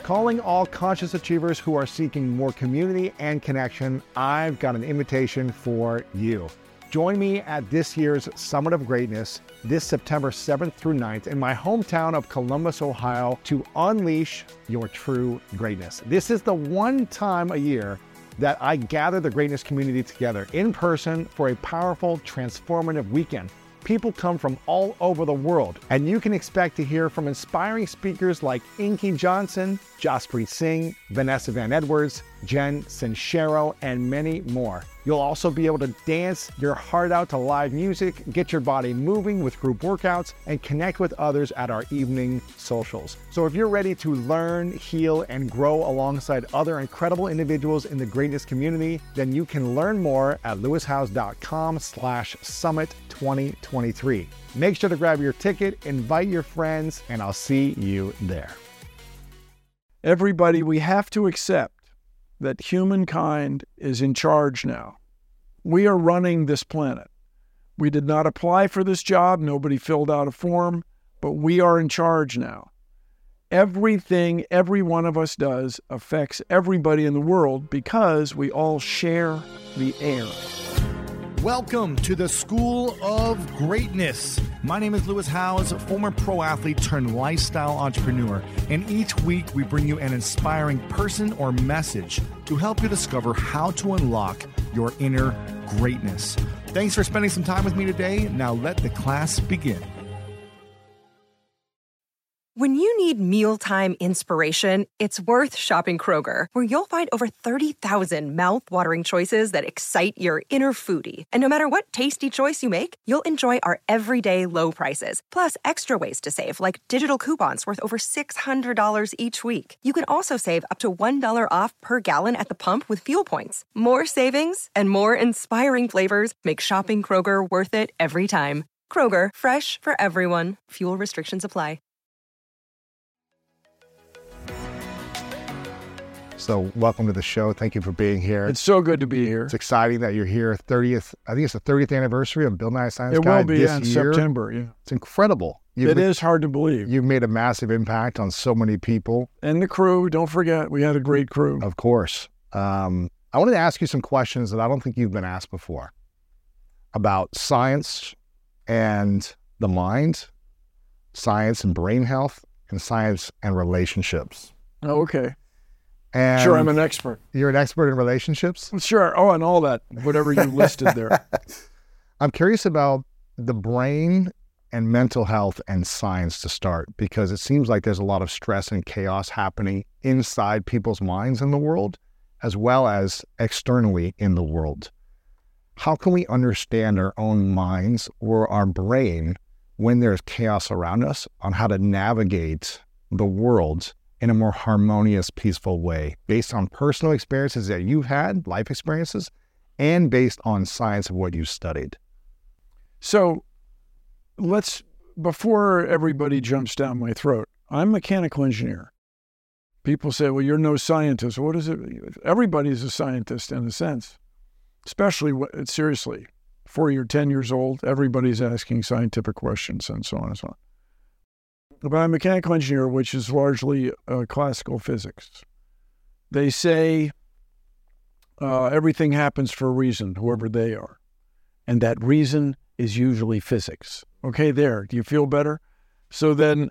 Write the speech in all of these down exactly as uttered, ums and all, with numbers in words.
Calling all conscious achievers who are seeking more community and connection, I've got an invitation for you. Join me at this year's Summit of Greatness this September seventh through ninth in my hometown of Columbus, Ohio, to unleash your true greatness. This is the one time a year that I gather the greatness community together in person for a powerful, transformative weekend. People come from all over the world, and you can expect to hear from inspiring speakers like Inky Johnson, Jaspreet Singh, Vanessa Van Edwards, Jen Sincero, and many more. You'll also be able to dance your heart out to live music, get your body moving with group workouts, and connect with others at our evening socials. So if you're ready to learn, heal, and grow alongside other incredible individuals in the greatness community, then you can learn more at lewishowes.com slash summit 2023. Make sure to grab your ticket, invite your friends, and I'll see you there. Everybody, we have to accept that humankind is in charge now. We are running this planet. We did not apply for this job. Nobody filled out a form, but we are in charge now. Everything every one of us does affects everybody in the world because we all share the air. Welcome to the School of Greatness. My name is Lewis Howes, former pro athlete turned lifestyle entrepreneur, and each week we bring you an inspiring person or message to help you discover how to unlock your inner greatness. Thanks for spending some time with me today. Now let the class begin. When you need mealtime inspiration, it's worth shopping Kroger, where you'll find over thirty thousand mouth-watering choices that excite your inner foodie. And no matter what tasty choice you make, you'll enjoy our everyday low prices, plus extra ways to save, like digital coupons worth over six hundred dollars each week. You can also save up to one dollar off per gallon at the pump with fuel points. More savings and more inspiring flavors make shopping Kroger worth it every time. Kroger, fresh for everyone. Fuel restrictions apply. So welcome to the show. Thank you for being here. It's so good to be here. It's exciting that you're here. thirtieth, I think it's the thirtieth anniversary of Bill Nye Science It Guy will be this yeah, in year. September. Yeah, It's incredible. You've it ma- is hard to believe. You've made a massive impact on so many people. And the crew, don't forget, we had a great crew. Of course. Um, I wanted to ask you some questions that I don't think you've been asked before about science and the mind, science and brain health, and science and relationships. Oh, okay. And Sure, I'm an expert. You're an expert in relationships? Sure. Oh, and all that, whatever you listed there. I'm curious about the brain and mental health and science to start, because it seems like there's a lot of stress and chaos happening inside people's minds in the world, as well as externally in the world. How can we understand our own minds or our brain when there's chaos around us on how to navigate the world in a more harmonious, peaceful way, based on personal experiences that you've had, life experiences, and based on science of what you studied? So let's, before everybody jumps down my throat, I'm a mechanical engineer. People say, well, you're no scientist. What is it? Everybody's a scientist in a sense, especially, seriously, before you're ten years old, everybody's asking scientific questions and so on and so on. But I'm a mechanical engineer, which is largely uh, classical physics. They say uh, everything happens for a reason, whoever they are. And that reason is usually physics. Okay, there. Do you feel better? So then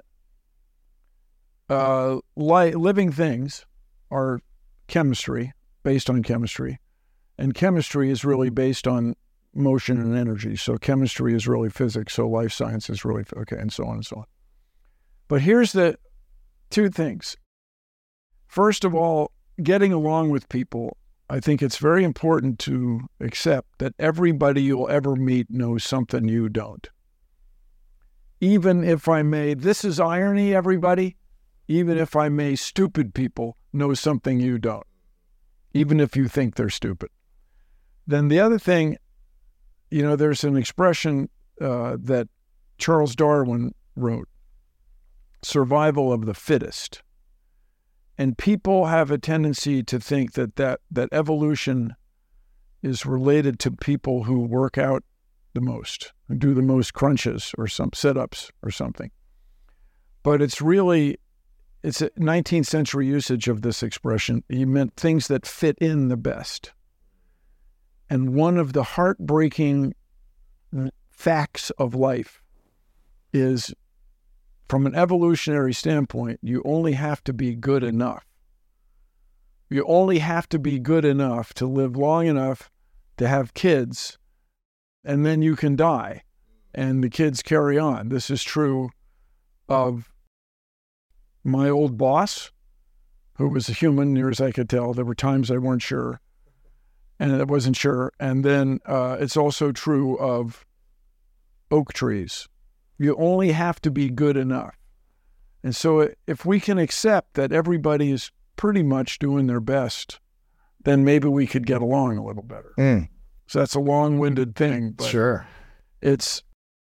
uh, li- living things are chemistry, based on chemistry. And chemistry is really based on motion and energy. So chemistry is really physics. So life science is really, okay, and so on and so on. But here's the two things. First of all, getting along with people, I think it's very important to accept that everybody you'll ever meet knows something you don't. Even if I may, this is irony, everybody, even if I may, stupid people know something you don't, even if you think they're stupid. Then the other thing, you know, there's an expression uh, that Charles Darwin wrote, survival of the fittest. And people have a tendency to think that, that that evolution is related to people who work out the most, who do the most crunches or some sit-ups or something. But it's really, it's a nineteenth century usage of this expression. He meant things that fit in the best. And one of the heartbreaking facts of life is, from an evolutionary standpoint, you only have to be good enough. You only have to be good enough to live long enough to have kids, and then you can die, and the kids carry on. This is true of my old boss, who was a human, near as I could tell. There were times I weren't sure, and I wasn't sure. And then uh, it's also true of oak trees. You only have to be good enough. And so if we can accept that everybody is pretty much doing their best, then maybe we could get along a little better. Mm. So that's a long-winded thing. But Sure. It's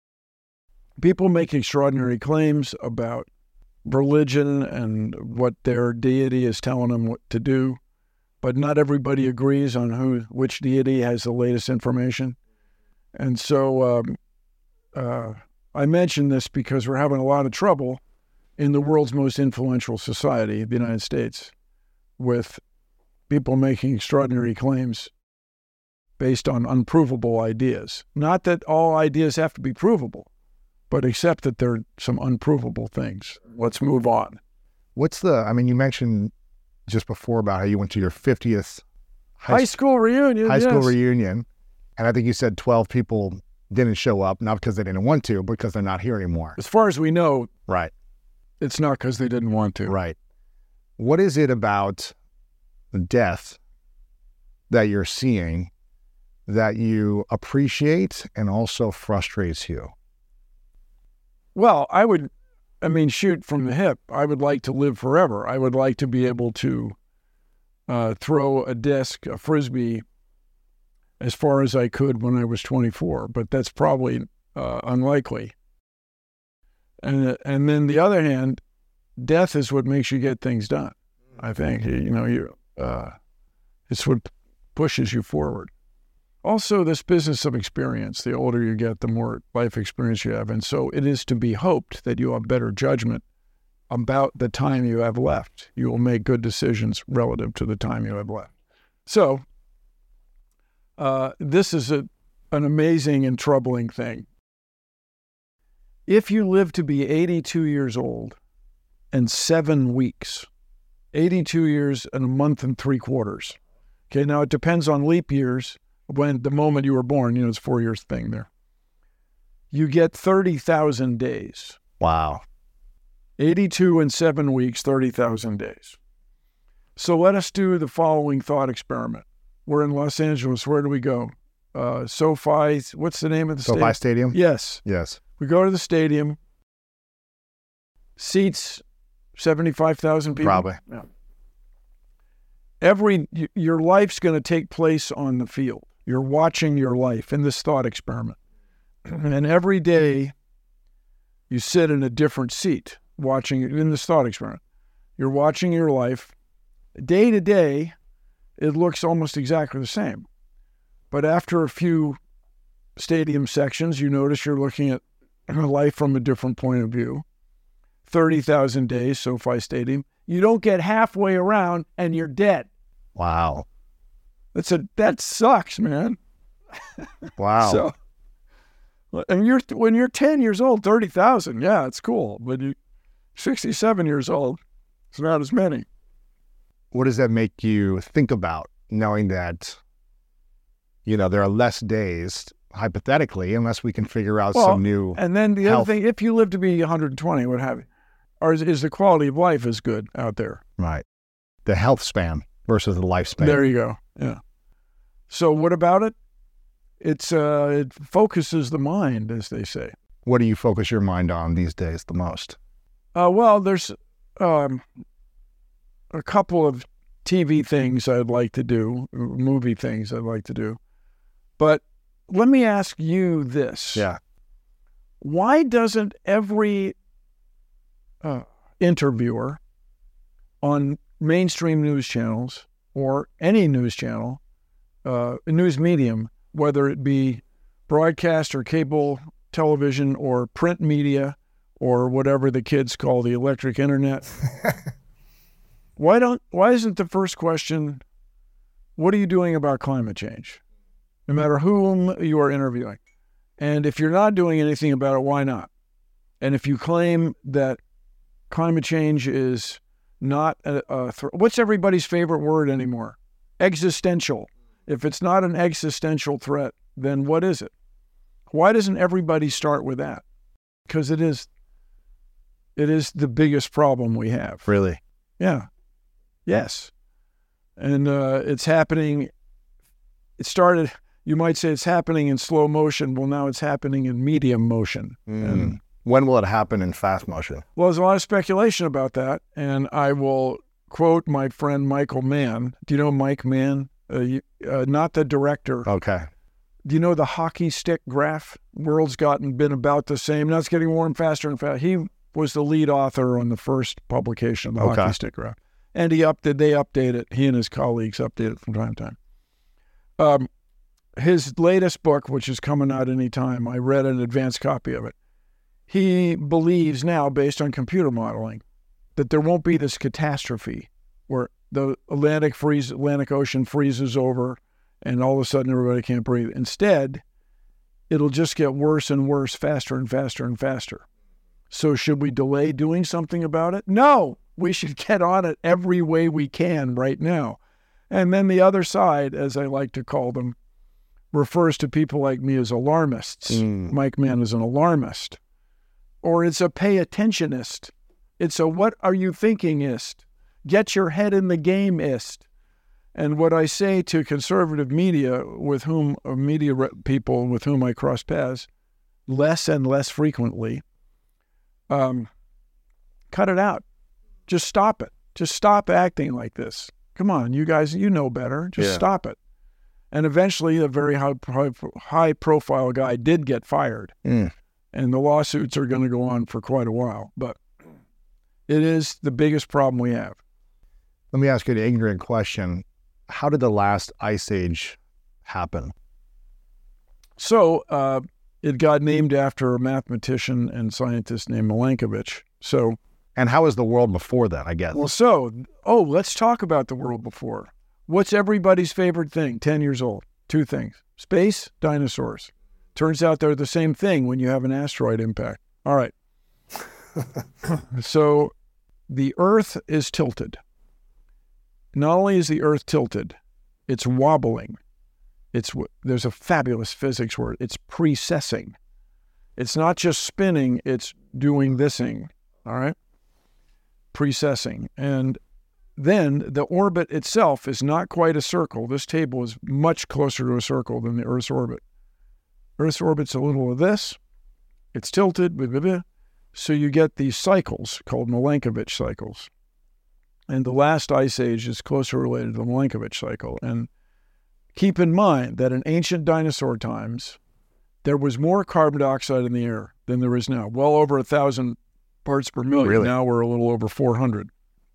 people make extraordinary claims about religion and what their deity is telling them what to do, but not everybody agrees on who, which deity has the latest information. And so um, uh, I mention this because we're having a lot of trouble in the world's most influential society, the United States, with people making extraordinary claims based on unprovable ideas. Not that all ideas have to be provable, but accept that there are some unprovable things. Let's move on. What's the, I mean, you mentioned just before about how you went to your fiftieth High, high school reunion, high yes. school reunion, and I think you said twelve people didn't show up, not because they didn't want to, but because they're not here anymore. As far as we know, Right. it's not because they didn't want to. Right. What is it about death that you're seeing that you appreciate and also frustrates you? Well, I would, I mean, shoot from the hip. I would like to live forever. I would like to be able to uh, throw a disc, a Frisbee, as far as I could when I was twenty-four, but that's probably uh, unlikely. And and then the other hand, death is what makes you get things done. I think, you know, you uh, it's what pushes you forward. Also, this business of experience, the older you get, the more life experience you have. And so it is to be hoped that you have better judgment about the time you have left. You will make good decisions relative to the time you have left. So uh, this is a, an amazing and troubling thing. If you live to be eighty-two years old and seven weeks, eighty-two years and a month and three quarters. Okay, now it depends on leap years. When the moment you were born, you know, it's four years thing there. You get thirty thousand days. Wow. eighty-two and seven weeks, thirty thousand days. So let us do the following thought experiment. We're in Los Angeles. Where do we go? Uh, SoFi, what's the name of the SoFi stadium? Stadium? Yes. Yes. We go to the stadium. Seats, seventy-five thousand people. Probably. Yeah. Every, your life's going to take place on the field. You're watching your life in this thought experiment. And every day you sit in a different seat watching in this thought experiment. You're watching your life. Day to day, it looks almost exactly the same. But after a few stadium sections, you notice you're looking at life from a different point of view. thirty thousand days, SoFi Stadium. You don't get halfway around and you're dead. Wow. That's a that sucks, man. Wow. So, and you're when you're ten years old, thirty thousand, yeah, it's cool. But you, sixty-seven years old, it's not as many. What does that make you think about, knowing that, you know, there are less days, hypothetically, unless we can figure out Well, some new And then the health. other thing, if you live to be one hundred twenty, what have you, or is, is the quality of life as good out there? Right. The health span versus the lifespan. There you go. Yeah. So what about it? It's uh, it focuses the mind, as they say. What do you focus your mind on these days the most? Uh, well, there's um, a couple of T V things I'd like to do, movie things I'd like to do. But let me ask you this. Yeah. Why doesn't every uh, interviewer on mainstream news channels or any news channel, uh, news medium, whether it be broadcast or cable television or print media or whatever the kids call the electric internet. Why don't? Why isn't the first question, what are you doing about climate change? No matter whom you are interviewing. And if you're not doing anything about it, why not? And if you claim that climate change is not a, a th- what's everybody's favorite word anymore? Existential. If it's not an existential threat, then what is it? Why doesn't everybody start with that? Because it is, it is the biggest problem we have. Really? Yeah. Yes. And uh, it's happening. It started, you might say it's happening in slow motion. Well, now it's happening in medium motion. Mm. And, when will it happen in fast motion? well, there's a lot of speculation about that. And I will quote my friend Michael Mann. Do you know Mike Mann? Uh, you, uh, not the director. Okay. Do you know the hockey stick graph? World's gotten been about the same. Now it's getting warm faster and faster. He was the lead author on the first publication of the Okay. hockey stick graph. And he updated, they update it. He and his colleagues update it from time to time. Um, his latest book, which is coming out any time, I read an advanced copy of it. He believes now, based on computer modeling, that there won't be this catastrophe where the Atlantic freeze, Atlantic Ocean freezes over and all of a sudden everybody can't breathe. Instead, it'll just get worse and worse, faster and faster and faster. So should we delay doing something about it? No, we should get on it every way we can right now. And then the other side, as I like to call them, refers to people like me as alarmists. Mm. Mike Mann is an alarmist. Or it's a pay attentionist. It's a what are you thinking-ist. Get your head in the game-ist. And what I say to conservative media, with whom, or media re- people with whom I cross paths, less and less frequently, um, cut it out. Just stop it. Just stop acting like this. Come on, you guys, you know better. Just Yeah. stop it. And eventually, a very high, high, high-profile guy did get fired. Mm. And the lawsuits are going to go on for quite a while. But it is the biggest problem we have. Let me ask you an ignorant question. How did the last ice age happen? So uh, it got named after a mathematician and scientist named Milankovitch. So, And how was the world before that, I guess? well, so, oh, let's talk about the world before. What's everybody's favorite thing, ten years old? Two things. Space, dinosaurs. Turns out they're the same thing when you have an asteroid impact. All right. So the Earth is tilted. Not only is the Earth tilted, it's wobbling. It's there's a fabulous physics word. It's precessing. It's not just spinning, it's doing thising, all right? Precessing. And then the orbit itself is not quite a circle. This table is much closer to a circle than the Earth's orbit. Earth's orbit's a little of this. It's tilted, blah, blah, blah. So you get these cycles called Milankovitch cycles. And the last ice age is closely related to the Milankovitch cycle. And keep in mind that in ancient dinosaur times, there was more carbon dioxide in the air than there is now. Well over a thousand parts per million. Really? Now we're a little over four hundred.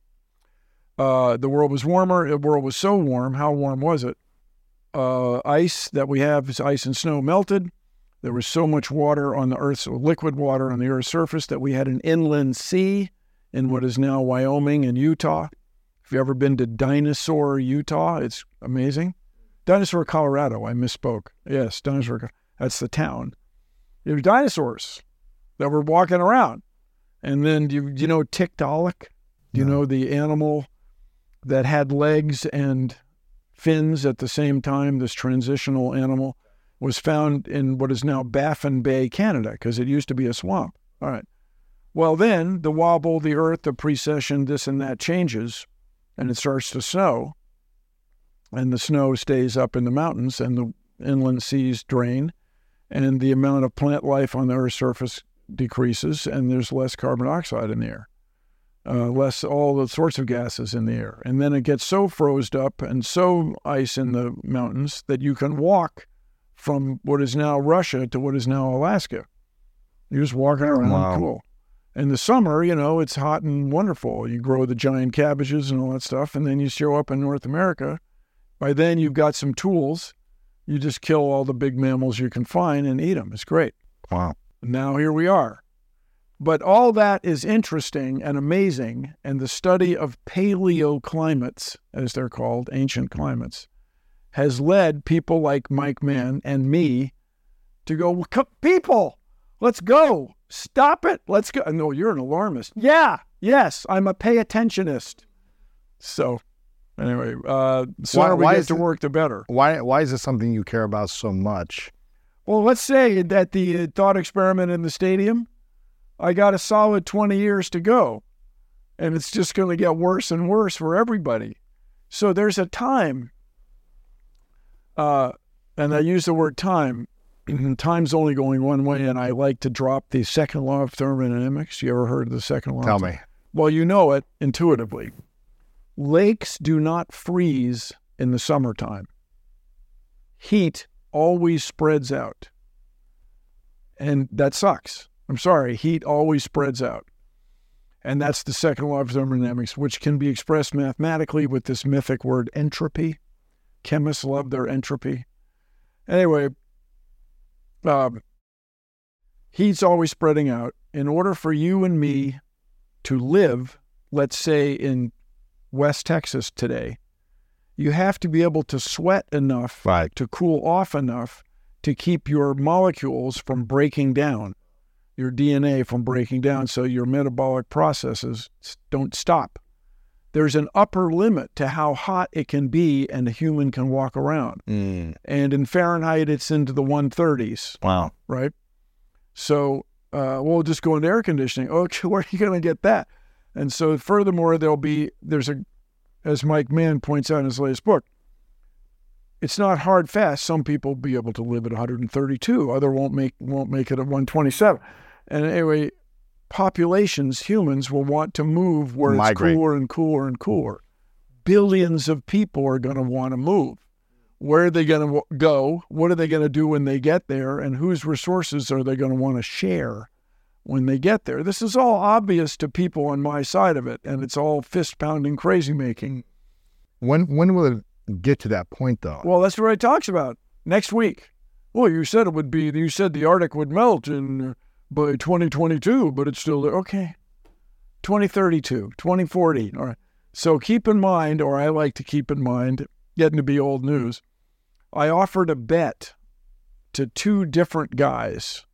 Uh, the world was warmer. The world was so warm. How warm was it? Uh, ice that we have is ice and snow melted. There was so much water on the Earth's liquid water on the Earth's surface that we had an inland sea in what is now Wyoming and Utah. If you've ever been to Dinosaur, Utah, it's amazing. Dinosaur, Colorado, I misspoke. Yes, Dinosaur, that's the town. There were dinosaurs that were walking around. And then, do you, do you know Tiktaalik? Do you No. know the animal that had legs and fins at the same time? This transitional animal was found in what is now Baffin Bay, Canada, because it used to be a swamp. All right. Well, then the wobble, the earth, the precession, this and that changes, and it starts to snow. And the snow stays up in the mountains, and the inland seas drain, and the amount of plant life on the Earth's surface decreases, and there's less carbon dioxide in the air, uh, less all the sorts of gases in the air. And then it gets so frozen up and so ice in the mountains that you can walk from what is now Russia to what is now Alaska. You're just walking around, Wow. cool. In the summer, you know, it's hot and wonderful. You grow the giant cabbages and all that stuff, and then you show up in North America. By then, you've got some tools. You just kill all the big mammals you can find and eat them. It's great. Wow. Now here we are. But all that is interesting and amazing, and the study of paleoclimates, as they're called, ancient climates, has led people like Mike Mann and me to go, well, come, people, let's go. Stop it. Let's go. No, you're an alarmist. Yeah, yes, I'm a pay attentionist. So anyway, uh, the sooner we get to work, the better. Why, why is this something you care about so much? Well, let's say that the thought experiment in the stadium, I got a solid twenty years to go, and it's just going to get worse and worse for everybody. So there's a time, uh, and I use the word time. Time's only going one way, and I like to drop the second law of thermodynamics. You ever heard of the second law? Tell me. Well, you know it intuitively. Lakes do not freeze in the summertime. Heat always spreads out, and that sucks. I'm sorry, heat always spreads out. And that's the second law of thermodynamics, which can be expressed mathematically with this mythic word entropy. Chemists love their entropy. Anyway, um, heat's always spreading out. In order for you and me to live, let's say in West Texas today, you have to be able to sweat enough right. to cool off enough to keep your molecules from breaking down, your D N A from breaking down, so your metabolic processes don't stop. There's an upper limit to how hot it can be and a human can walk around. Mm. And in Fahrenheit, it's into the one thirties. Wow. Right? So uh, we'll just go into air conditioning. Okay, where are you going to get that? And so furthermore, there'll be, there's a, as Mike Mann points out in his latest book, it's not hard fast. Some people will be able to live at one hundred thirty-two. Other won't make won't make it at one twenty-seven. And anyway, populations, humans, will want to move where Migrate. It's cooler and cooler and cooler. Billions of people are going to want to move. Where are they going to go? What are they going to do when they get there? And whose resources are they going to want to share when they get there? This is all obvious to people on my side of it, and it's all fist-pounding crazy-making. When when will it get to that point, though? Well, that's what it talks about. Next week. Well, you said it would be, you said the Arctic would melt in by twenty twenty-two, but it's still there. Okay. twenty thirty-two, twenty forty. All right. So keep in mind, or I like to keep in mind, getting to be old news, I offered a bet to two different guys.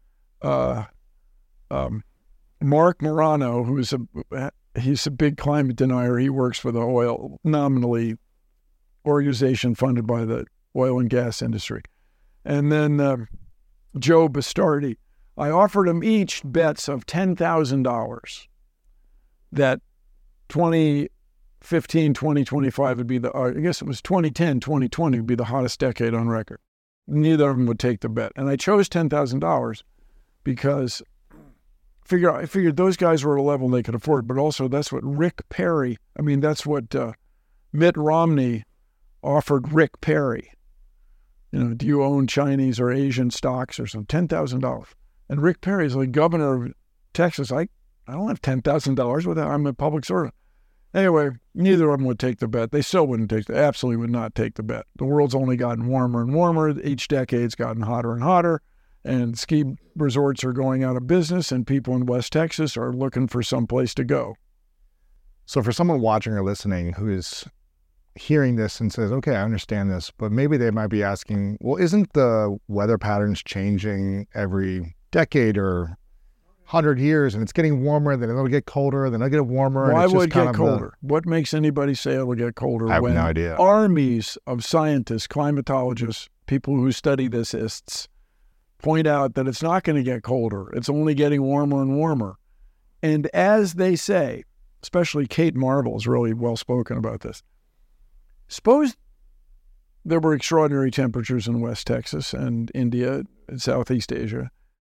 Uh, um, Mark Morano, who's a, he's a big climate denier. He works for the oil, nominally, organization funded by the oil and gas industry. And then um, Joe Bastardi. I offered them each bets of ten thousand dollars that twenty fifteen, twenty twenty-five would be the, uh, I guess it was twenty ten, twenty twenty would be the hottest decade on record. Neither of them would take the bet. And I chose ten thousand dollars because figure, I figured those guys were at a level they could afford, but also that's what Rick Perry, I mean, that's what uh, Mitt Romney offered Rick Perry. You know, do you own Chinese or Asian stocks or something? ten thousand dollars. And Rick Perry is like governor of Texas. I, I don't have ten thousand dollars with that. I'm a public servant. Anyway, neither of them would take the bet. They still wouldn't take the, absolutely would not take the bet. The world's only gotten warmer and warmer. Each decade's gotten hotter and hotter. And ski resorts are going out of business, and people in West Texas are looking for some place to go. So for someone watching or listening who is hearing this and says, okay, I understand this, but maybe they might be asking, well, isn't the weather patterns changing every decade or hundred years, and it's getting warmer, then it'll get colder, then it'll get warmer. Why and it's would it just kind get of colder? The... What makes anybody say it'll get colder? I have when no idea. Armies of scientists, climatologists, people who study this ists, point out that it's not going to get colder. It's only getting warmer and warmer. And as they say, especially Kate Marvel is really well spoken about this. Suppose there were extraordinary temperatures in West Texas and India and Southeast Asia.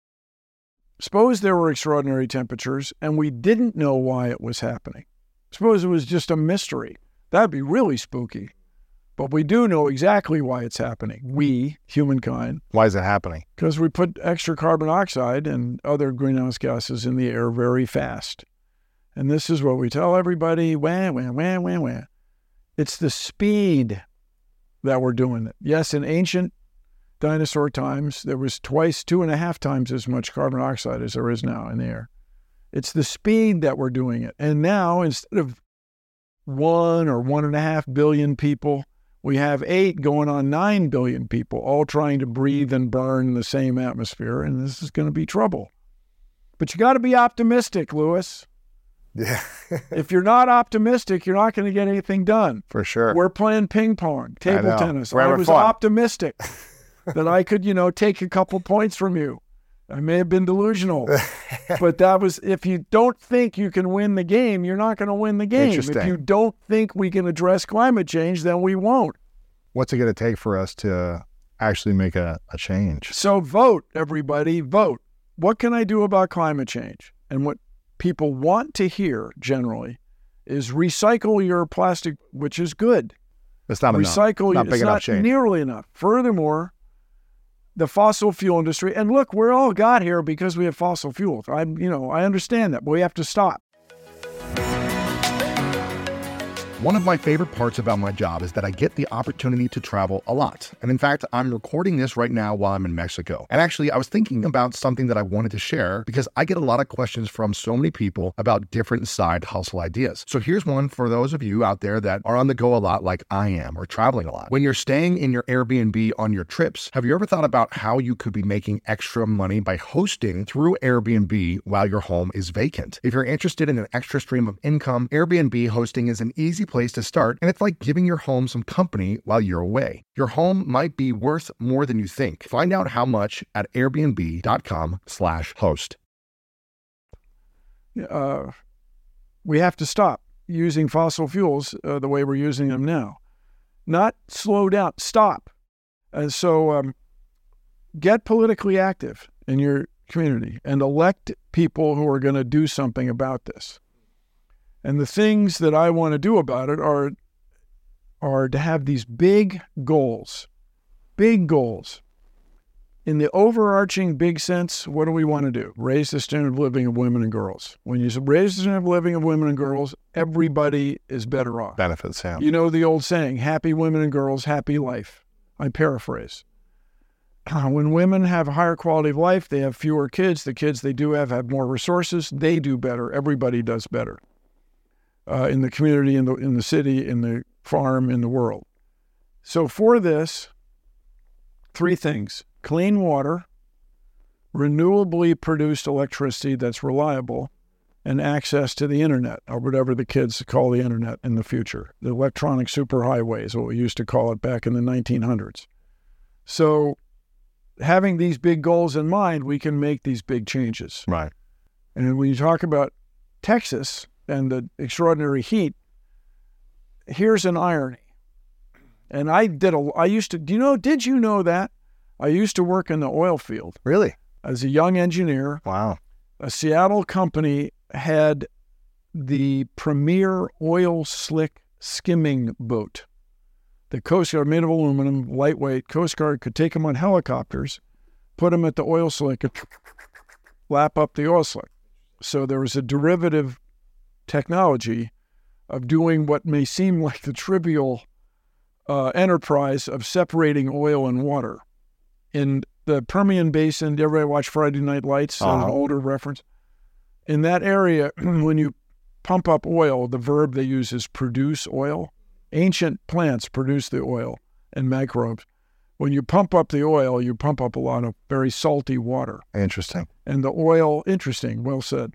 Suppose there were extraordinary temperatures and we didn't know why it was happening. Suppose it was just a mystery. That'd be really spooky. But we do know exactly why it's happening. We, humankind. Why is it happening? Because we put extra carbon dioxide and other greenhouse gases in the air very fast. And this is what we tell everybody, wah, wah, wah, wah, wah. It's the speed that we're doing it. Yes, in ancient dinosaur times, there was twice, two and a half times as much carbon dioxide as there is now in the air. It's the speed that we're doing it. And now, instead of one or one and a half billion people, we have eight going on nine billion people, all trying to breathe and burn the same atmosphere. And this is going to be trouble. But you got to be optimistic, Lewis. Yeah. If you're not optimistic, you're not going to get anything done. For sure. We're playing ping pong, table I tennis. We're I was fun. optimistic that I could, you know, take a couple points from you. I may have been delusional, but that was, if you don't think you can win the game, you're not going to win the game. If you don't think we can address climate change, then we won't. What's it going to take for us to actually make a, a change? So vote, everybody, vote. What can I do about climate change? And what people want to hear generally is recycle your plastic, which is good. It's not enough. Recycle, not big it's enough not change. nearly enough. Furthermore, the fossil fuel industry, and look, we're all got here because we have fossil fuels. I, you know, I understand that, but we have to stop. One of my favorite parts about my job is that I get the opportunity to travel a lot. And in fact, I'm recording this right now while I'm in Mexico. And actually, I was thinking about something that I wanted to share because I get a lot of questions from so many people about different side hustle ideas. So here's one for those of you out there that are on the go a lot like I am, or traveling a lot. When you're staying in your Airbnb on your trips, have you ever thought about how you could be making extra money by hosting through Airbnb while your home is vacant? If you're interested in an extra stream of income, Airbnb hosting is an easy place to start, and it's like giving your home some company while you're away. Your home might be worth more than you think. Find out how much at airbnb.com slash host. Uh, we have to stop using fossil fuels uh, the way we're using them now. Not slow down, stop. And so um, get politically active in your community and elect people who are going to do something about this. And the things that I want to do about it are, are to have these big goals, big goals. In the overarching big sense, what do we want to do? Raise the standard of living of women and girls. When you raise the standard of living of women and girls, everybody is better off. Benefits, yeah. You know the old saying, happy women and girls, happy life. I paraphrase. When women have a higher quality of life, they have fewer kids. The kids they do have have more resources. They do better. Everybody does better. Uh, in the community, in the in the city, in the farm, in the world. So for this, three things: clean water, renewably produced electricity that's reliable, and access to the internet, or whatever the kids call the internet in the future. The electronic superhighway is what we used to call it back in the nineteen hundreds. So having these big goals in mind, we can make these big changes. Right. And when you talk about Texas and the extraordinary heat, here's an irony. And I did a, I used to, do you know, did you know that? I used to work in the oil field. Really? As a young engineer. Wow. A Seattle company had the premier oil slick skimming boat. The Coast Guard, made of aluminum, lightweight. Coast Guard could take them on helicopters, put them at the oil slick, and lap up the oil slick. So there was a derivative technology of doing what may seem like the trivial uh, enterprise of separating oil and water. In the Permian Basin, did everybody watch Friday Night Lights? Uh-huh. An older reference. In that area, when you pump up oil, the verb they use is produce oil. Ancient plants produce the oil and microbes. When you pump up the oil, you pump up a lot of very salty water. Interesting. And the oil, interesting, well said.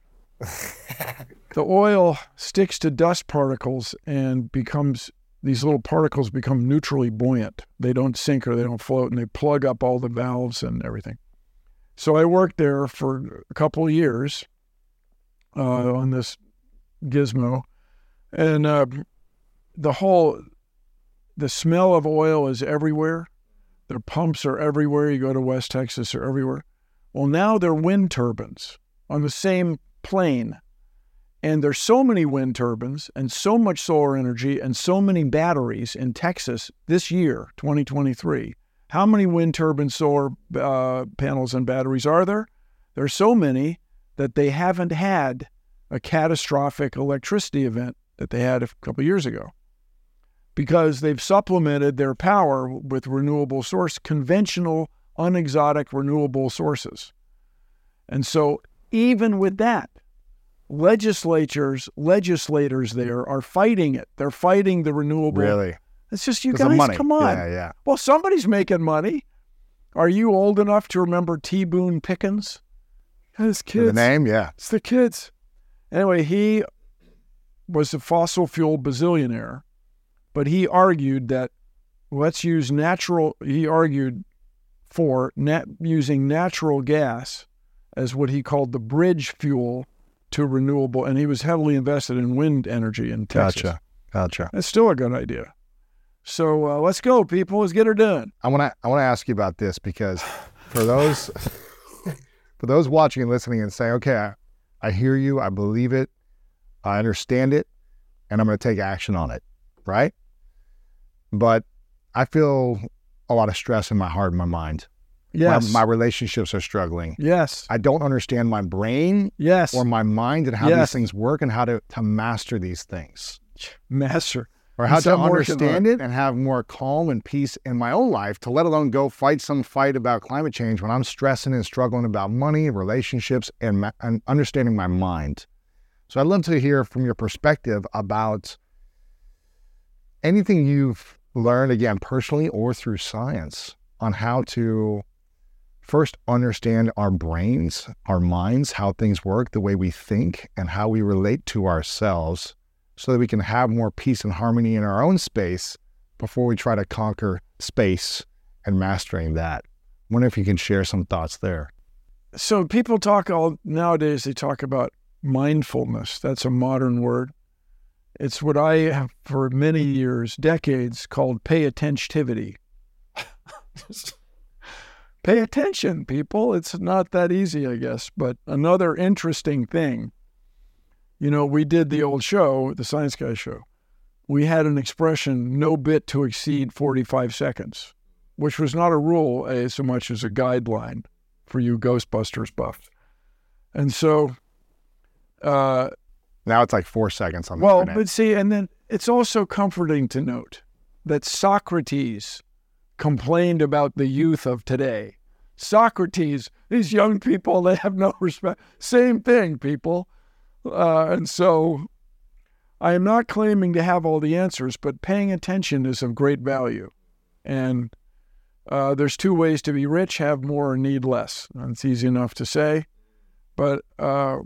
The oil sticks to dust particles and becomes, these little particles become neutrally buoyant. They don't sink or they don't float, and they plug up all the valves and everything. So I worked there for a couple of years uh, on this gizmo. And uh, the whole, the smell of oil is everywhere. Their pumps are everywhere. You go to West Texas, they're everywhere. Well, now they're wind turbines on the same plane. And there's so many wind turbines and so much solar energy and so many batteries in Texas this year, twenty twenty-three. How many wind turbine solar uh, panels and batteries are there? There's so many that they haven't had a catastrophic electricity event that they had a couple years ago, because they've supplemented their power with renewable source, conventional, unexotic renewable sources. And so even with that, legislatures, legislators there are fighting it. They're fighting the renewable. Really? It's just, you 'Cause of guys, money. come on. Yeah, yeah. Well, somebody's making money. Are you old enough to remember T. Boone Pickens? His kids. The name, yeah. It's the kids. Anyway, he was a fossil fuel bazillionaire, but he argued that let's use natural, he argued for nat, using natural gas as what he called the bridge fuel to renewable, and he was heavily invested in wind energy in Texas. Gotcha. Gotcha. That's still a good idea. So uh, let's go, people. Let's get her done. I want to I want to ask you about this because for those for those watching and listening and saying, okay, I, I hear you, I believe it, I understand it, and I'm going to take action on it, right? But I feel a lot of stress in my heart and my mind. Yes. My, my relationships are struggling. Yes. I don't understand my brain Yes. or my mind and how Yes. these things work and how to, to master these things. Master. Or how Yes, to I'm working understand on it and have more calm and peace in my own life, to let alone go fight some fight about climate change when I'm stressing and struggling about money, relationships, and, ma- and understanding my mind. So I'd love to hear from your perspective about anything you've learned, again, personally or through science, on how to first understand our brains, our minds, how things work, the way we think, and how we relate to ourselves, so that we can have more peace and harmony in our own space before we try to conquer space and mastering that. I wonder if you can share some thoughts there. So people talk all nowadays, they talk about mindfulness. That's a modern word. It's what I have for many years, decades, called pay attentivity. Pay attention, people. It's not that easy, I guess. But another interesting thing, you know, we did the old show, the Science Guy show. We had an expression, no bit to exceed forty-five seconds, which was not a rule eh, so much as a guideline for you Ghostbusters buffs. And so... Uh, now it's like four seconds on the well, internet. but see, and then it's also comforting to note that Socrates complained about the youth of today. Socrates, these young people, they have no respect. Same thing, people. Uh, and so I am not claiming to have all the answers, but paying attention is of great value. And uh, there's two ways to be rich: have more or need less. It's easy enough to say. But uh,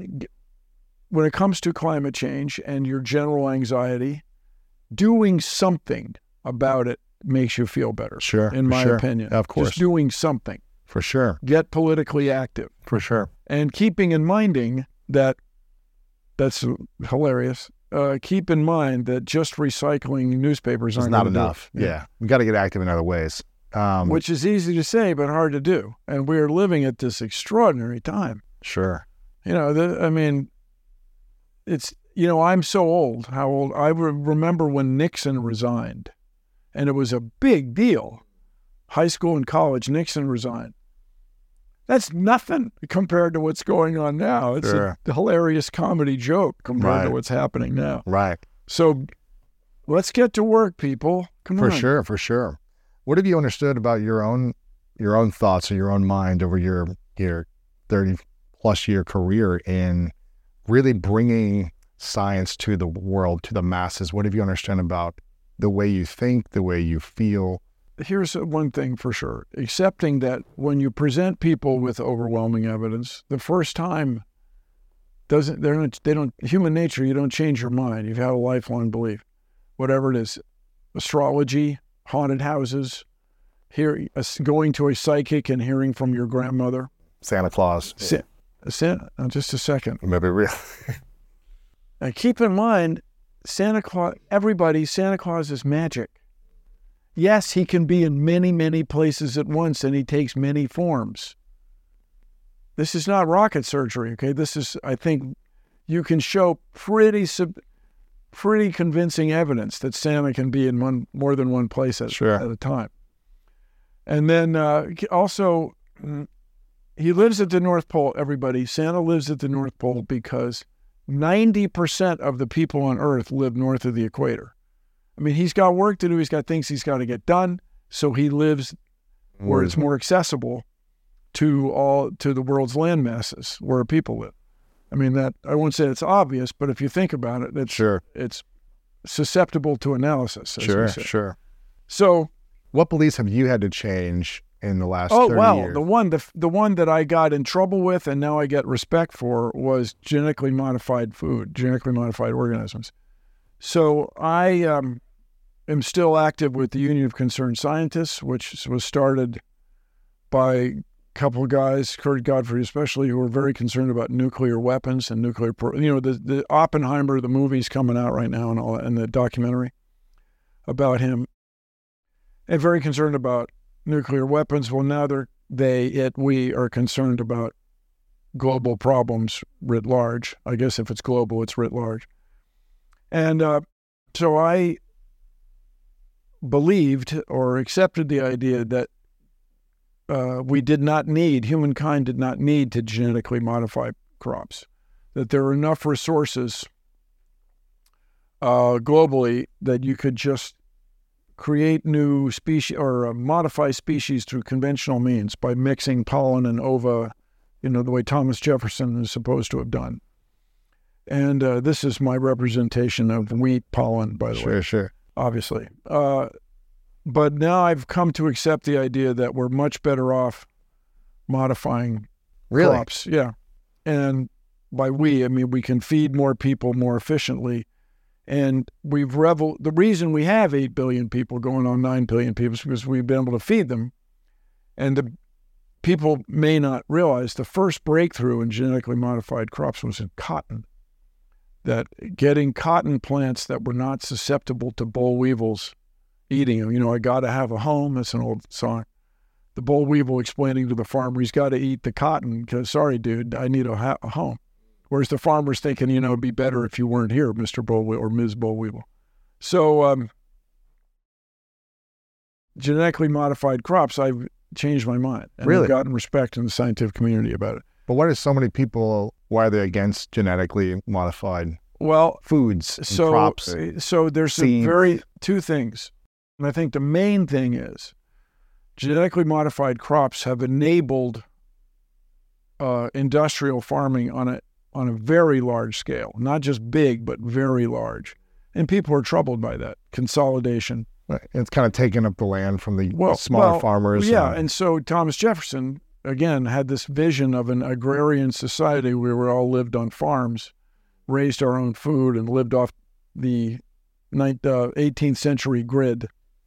when it comes to climate change and your general anxiety, doing something about it makes you feel better. Sure. In my sure. opinion. Of course. Just doing something. For sure. Get politically active. For sure. And keeping in minding that, that's hilarious, uh, keep in mind that just recycling newspapers It's aren't not gonna do it. enough. Yeah. yeah. We got to get active in other ways. Um, Which is easy to say, but hard to do. And we're living at this extraordinary time. Sure. You know, the, I mean, it's, you know, I'm so old, how old, I re- remember when Nixon resigned, and it was a big deal. High school and college, Nixon resigned. That's nothing compared to what's going on now. It's Sure. a hilarious comedy joke compared Right. to what's happening now. Right. So let's get to work, people. Come For on. sure. For sure. What have you understood about your own your own thoughts or your own mind over your your thirty plus year career in really bringing science to the world, to the masses? What have you understood about the way you think, the way you feel? Here's one thing for sure. Accepting that when you present people with overwhelming evidence, the first time doesn't, they're not, they don't, human nature, you don't change your mind. You've had a lifelong belief. Whatever it is, astrology, haunted houses, hear, going to a psychic and hearing from your grandmother. Santa Claus. Sa- Sa- uh, just a second. Maybe real. And keep in mind, Santa Claus, everybody, Santa Claus is magic. Yes, he can be in many, many places at once, and he takes many forms. This is not rocket surgery, okay? This is, I think, you can show pretty sub, pretty convincing evidence that Santa can be in one more than one place at, Sure. at a time. And then uh, also, he lives at the North Pole, everybody. Santa lives at the North Pole because ninety percent of the people on Earth live north of the equator. I mean, he's got work to do. He's got things he's got to get done. So he lives where it's more accessible to all to the world's land masses, where people live. I mean, that I won't say it's obvious, but if you think about it, it's Sure. it's susceptible to analysis. as we Sure, say. sure. So, What beliefs have you had to change in the last oh thirty well, years? the one the the one that I got in trouble with, and now I get respect for, was genetically modified food, genetically modified organisms. So I um, am still active with the Union of Concerned Scientists, which was started by a couple of guys, Kurt Godfrey especially, who were very concerned about nuclear weapons and nuclear. Pro- you know, the the Oppenheimer, the movie's coming out right now, and all that, and the documentary about him, and very concerned about nuclear weapons. Well, now they're, they, it, we are concerned about global problems writ large. I guess if it's global, it's writ large. And uh, so I believed or accepted the idea that uh, we did not need, humankind did not need to genetically modify crops, that there are enough resources uh, globally that you could just create new species or uh, modify species through conventional means by mixing pollen and ova, you know, the way Thomas Jefferson is supposed to have done. And uh, this is my representation of wheat pollen, by the Sure, way, sure. obviously. Uh, but now I've come to accept the idea that we're much better off modifying Really? crops. Yeah. And by we, I mean we can feed more people more efficiently. And we've revel. The reason we have eight billion people going on nine billion people is because we've been able to feed them. And the people may not realize the first breakthrough in genetically modified crops was in cotton. That getting cotton plants that were not susceptible to boll weevils eating them. You know, I got to have a home. That's an old song. The boll weevil explaining to the farmer he's got to eat the cotton because, sorry, dude, I need a, ha- a home. Whereas the farmer's thinking, you know, it'd be better if you weren't here, Mister Boll Weevil or Miz Boll Weevil. So um, genetically modified crops, I've changed my mind. And Really? I've gotten respect in the scientific community about it. But why do so many people, why are they against genetically modified Well, foods and so, crops? so there's a seeds? very, two things. And I think the main thing is genetically modified crops have enabled uh, industrial farming on a on a very large scale, not just big, but very large. And people are troubled by that consolidation. Right. It's kind of taking up the land from the Well, smaller well, farmers. Yeah, and- and so Thomas Jefferson, again, had this vision of an agrarian society where we all lived on farms, raised our own food, and lived off the ninth, uh, eighteenth century grid.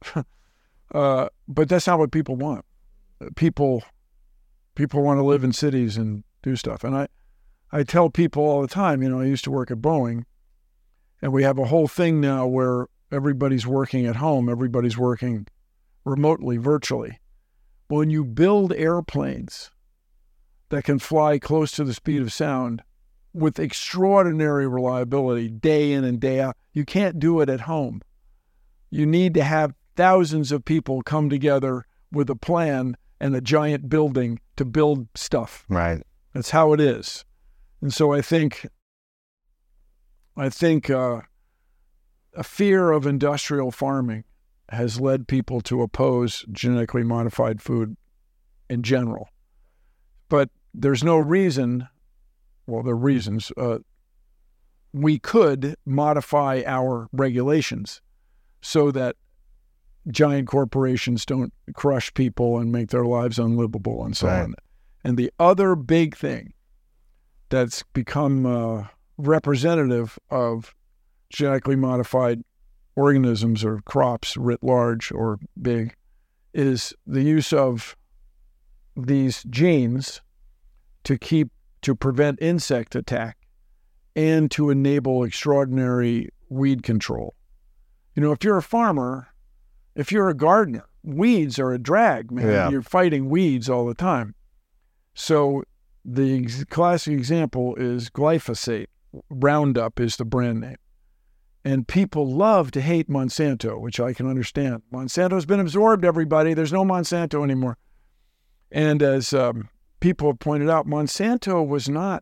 uh, but that's not what people want. People, people want to live in cities and do stuff. And I, I tell people all the time, you know, I used to work at Boeing, and we have a whole thing now where everybody's working at home, everybody's working remotely, virtually. When you build airplanes that can fly close to the speed of sound with extraordinary reliability day in and day out, you can't do it at home. You need to have thousands of people come together with a plan and a giant building to build stuff. right. That's how it is. And so I think, I think uh, a fear of industrial farming has led people to oppose genetically modified food in general. But there's no reason, well, there are reasons, uh, we could modify our regulations so that giant corporations don't crush people and make their lives unlivable and so Right. on. And the other big thing that's become uh, representative of genetically modified organisms or crops writ large or big is the use of these genes to keep, to prevent insect attack and to enable extraordinary weed control. You know, if you're a farmer, if you're a gardener, weeds are a drag, man. Yeah. You're fighting weeds all the time. So the ex- classic example is glyphosate. Roundup is the brand name. And people love to hate Monsanto, which I can understand. Monsanto's been absorbed, everybody. There's no Monsanto anymore. And as um, people have pointed out, Monsanto was not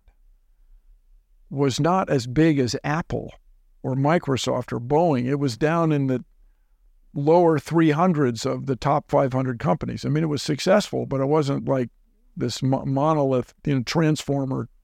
was not as big as Apple or Microsoft or Boeing. It was down in the lower three hundreds of the top five hundred companies. I mean, it was successful, but it wasn't like this mo- monolith, you know, transformer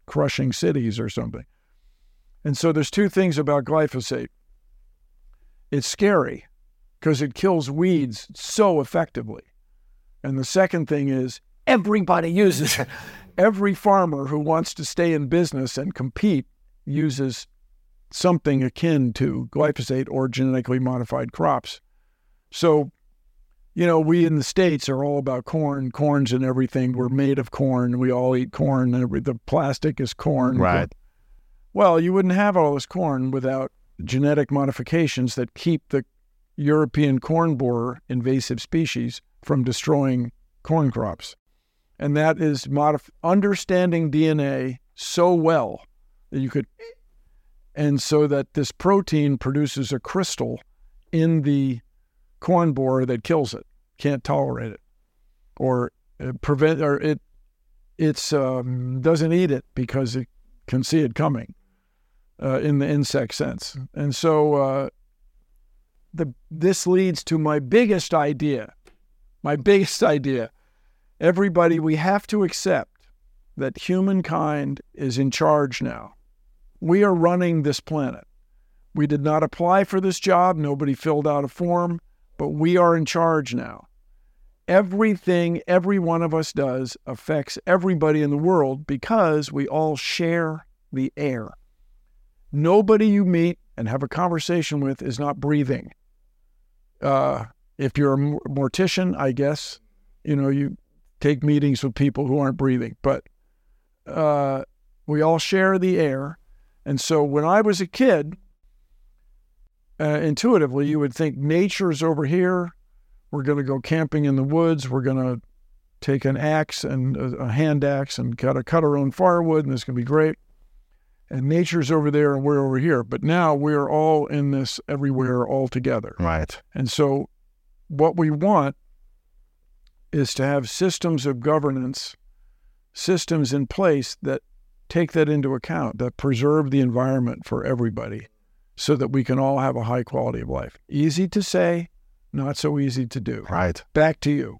crushing cities or something. And so there's two things about glyphosate. It's scary because it kills weeds so effectively. And the second thing is everybody uses it. Every farmer who wants to stay in business and compete uses something akin to glyphosate or genetically modified crops. So, you know, we in the States are all about corn. Corn's in everything. We're made of corn. We all eat corn. And the plastic is corn. Right. Well, you wouldn't have all this corn without genetic modifications that keep the European corn borer invasive species from destroying corn crops. And that is modif- understanding D N A so well that you could, and so that this protein produces a crystal in the corn borer that kills it, can't tolerate it, or uh, prevent, or it it's um, doesn't eat it because it can see it coming uh, in the insect sense. And so uh, the this leads to my biggest idea, my biggest idea. Everybody, we have to accept that humankind is in charge now. We are running this planet. We did not apply for this job. Nobody filled out a form, but we are in charge now. Everything every one of us does affects everybody in the world because we all share the air. Nobody you meet and have a conversation with is not breathing. Uh, if you're a mortician, I guess, you know, you take meetings with people who aren't breathing, but uh, we all share the air. And so when I was a kid, uh, intuitively, you would think nature's over here. We're going to go camping in the woods. We're going to take an axe and a, a hand axe and cut, a, cut our own firewood, and this is going to be great. And nature's over there and we're over here. But now we're all in this everywhere all together. Right. And so what we want is to have systems of governance, systems in place that take that into account, that preserve the environment for everybody so that we can all have a high quality of life. Easy to say, not so easy to do. Right. Back to you.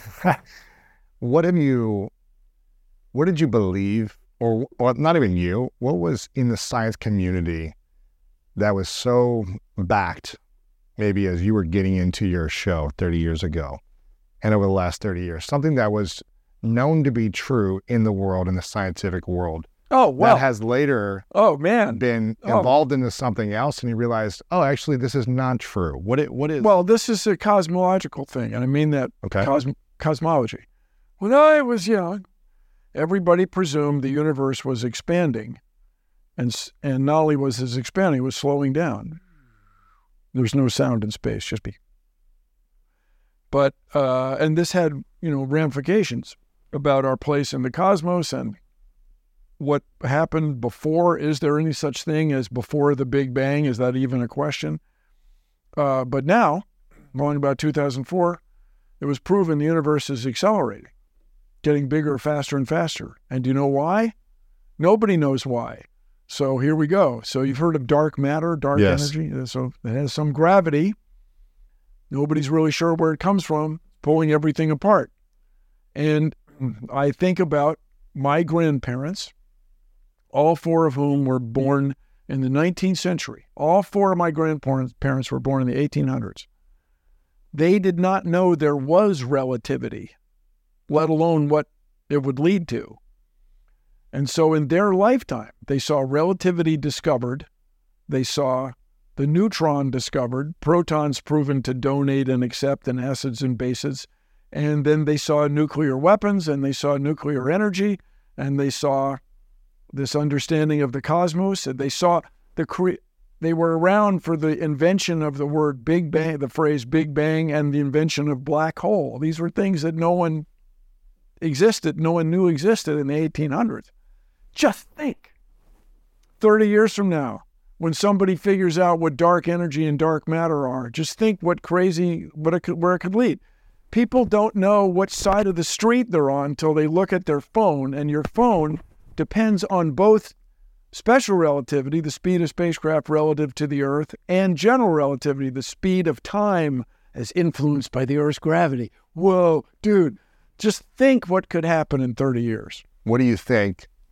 What have you, what did you believe, or, or not even you, what was in the science community that was so backed, maybe as you were getting into your show thirty years ago and over the last thirty years, something that was known to be true in the world, in the scientific world, Oh, wow. that has later oh, man. been Oh. involved into something else, and you realized, oh, actually, this is not true. What it, what is? Well, this is a cosmological thing, and I mean that Okay. cosm- cosmology. When I was young, everybody presumed the universe was expanding, and s- and not only was it expanding, it was slowing down. There's no sound in space, just be. But uh, and this had, you know, ramifications about our place in the cosmos and what happened before. Is there any such thing as before the Big Bang? Is that even a question? Uh, but now, going about two thousand four, it was proven the universe is accelerating, getting bigger, faster, and faster. And do you know why? Nobody knows why. So here we go. So you've heard of dark matter, dark Yes. energy. So it has some gravity. Nobody's really sure where it comes from, pulling everything apart. And I think about my grandparents, all four of whom were born in the nineteenth century. All four of my grandparents were born in the eighteen hundreds. They did not know there was relativity, let alone what it would lead to. And so in their lifetime, they saw relativity discovered. They saw the neutron discovered, protons proven to donate and accept in acids and bases. And then they saw nuclear weapons, and they saw nuclear energy, and they saw this understanding of the cosmos, and they saw the cre- they were around for the invention of the word Big Bang, the phrase Big Bang, and the invention of black hole. These were things that no one existed, no one knew existed in the eighteen hundreds. Just think, thirty years from now, when somebody figures out what dark energy and dark matter are, just think what crazy, what it could, where it could lead. People don't know which side of the street they're on until they look at their phone, and your phone depends on both special relativity, the speed of spacecraft relative to the Earth, and general relativity, the speed of time as influenced by the Earth's gravity. Whoa, dude, just think what could happen in thirty years. What do you think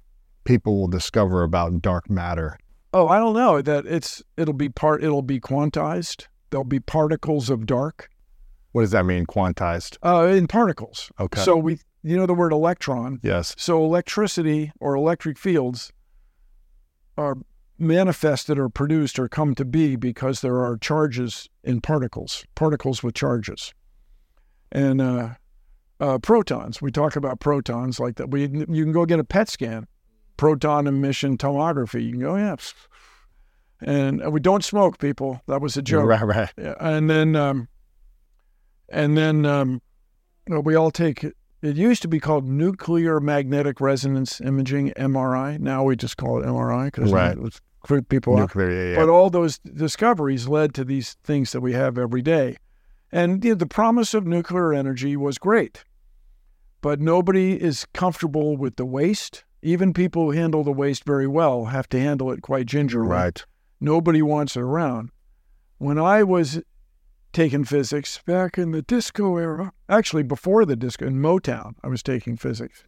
people will discover about dark matter? Oh, I don't know. That it's it'll be part. It'll be quantized. There'll be particles of dark. What does that mean, quantized? Uh, in particles. Okay. So we, you know, the word electron. Yes. So electricity or electric fields are manifested or produced or come to be because there are charges in particles. Particles with charges, and uh, uh, protons. We talk about protons like that. We you can go get a P E T scan. Proton emission tomography. You can go, yeah. And we don't smoke, people. That was a joke. Right, right. Yeah. And then, um, and then um, well, we all take, it used to be called nuclear magnetic resonance imaging, M R I. Now we just call it M R I because right. it freak people nuclear, out. Yeah, yeah. But all those discoveries led to these things that we have every day. And you know, the promise of nuclear energy was great, but nobody is comfortable with the waste. Even people who handle the waste very well have to handle it quite gingerly. Right. Nobody wants it around. When I was taking physics back in the disco era, actually before the disco, in Motown, I was taking physics.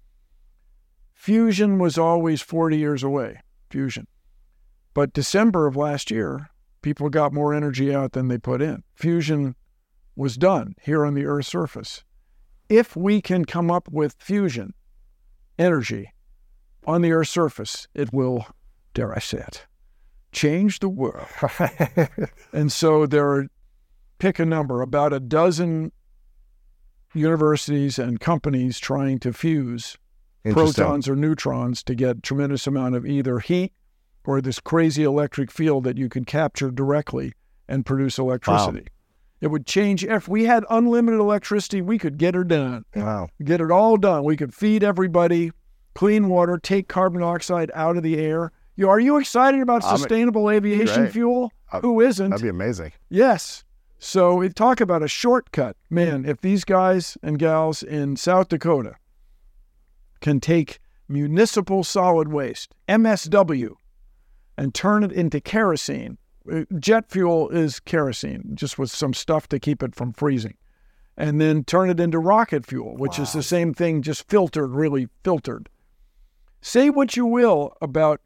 Fusion was always forty years away, fusion. But December of last year, people got more energy out than they put in. Fusion was done here on the Earth's surface. If we can come up with fusion energy on the Earth's surface, it will, dare I say it, change the world. And so there are, pick a number, about a dozen universities and companies trying to fuse protons or neutrons to get tremendous amount of either heat or this crazy electric field that you could capture directly and produce electricity. Wow. It would change. If we had unlimited electricity, we could get her done. Wow. Get it all done. We could feed everybody clean water, take carbon dioxide out of the air. You, are you excited about I'm sustainable a- aviation great. fuel? Uh, Who isn't? That'd be amazing. Yes. So we talk about a shortcut. Man, if these guys and gals in South Dakota can take municipal solid waste, M S W, and turn it into kerosene. Jet fuel is kerosene, just with some stuff to keep it from freezing. And then turn it into rocket fuel, which wow. is the same thing, just filtered, really filtered. Say what you will about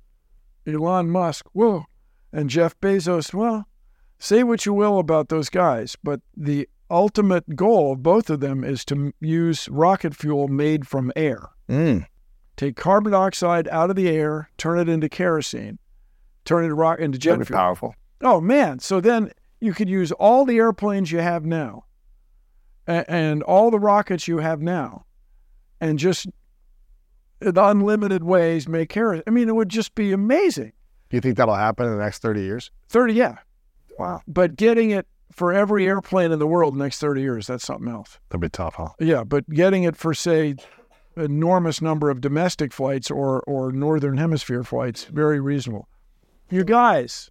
Elon Musk, whoa, and Jeff Bezos, well, say what you will about those guys, but the ultimate goal of both of them is to use rocket fuel made from air. Mm. Take carbon dioxide out of the air, turn it into kerosene, turn it into, rock, into jet That'd be fuel. Powerful. Oh, man. So then you could use all the airplanes you have now and, and all the rockets you have now and just in unlimited ways make kerosene. I mean, it would just be amazing. Do you think that'll happen in the next thirty years? thirty, yeah. Wow. But getting it for every airplane in the world in the next thirty years, that's something else. That'd be tough, huh? Yeah, but getting it for, say, enormous number of domestic flights or, or Northern Hemisphere flights, very reasonable. You guys,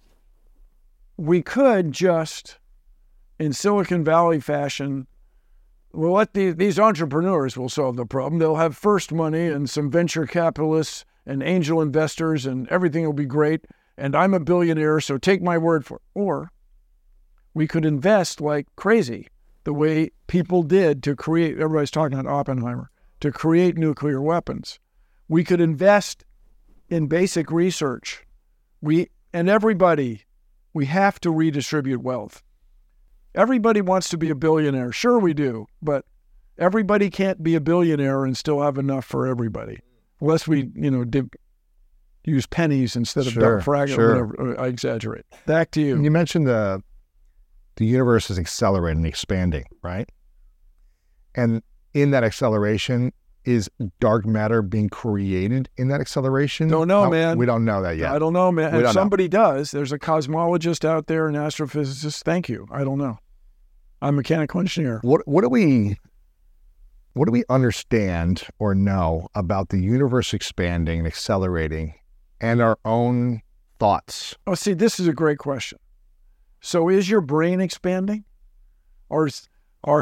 we could just, in Silicon Valley fashion, we'll let the, these entrepreneurs will solve the problem. They'll have first money and some venture capitalists and angel investors and everything will be great. And I'm a billionaire, so take my word for it. Or we could invest like crazy, the way people did to create, everybody's talking about Oppenheimer, to create nuclear weapons. We could invest in basic research. We and everybody, we have to redistribute wealth. Everybody wants to be a billionaire. Sure we do, but everybody can't be a billionaire and still have enough for everybody. Unless we, you know, dip, use pennies instead of sure, fragment, sure. whatever. I exaggerate. Back to you. You mentioned the the universe is accelerating, expanding, right? And in that acceleration, is dark matter being created in that acceleration? Don't know, How, man. We don't know that yet. I don't know, man. We If don't somebody know. does, there's a cosmologist out there, an astrophysicist. Thank you. I don't know. I'm a mechanical engineer. What what do we what do we understand or know about the universe expanding and accelerating and our own thoughts? Oh, see, this is a great question. So is your brain expanding? Or is, are,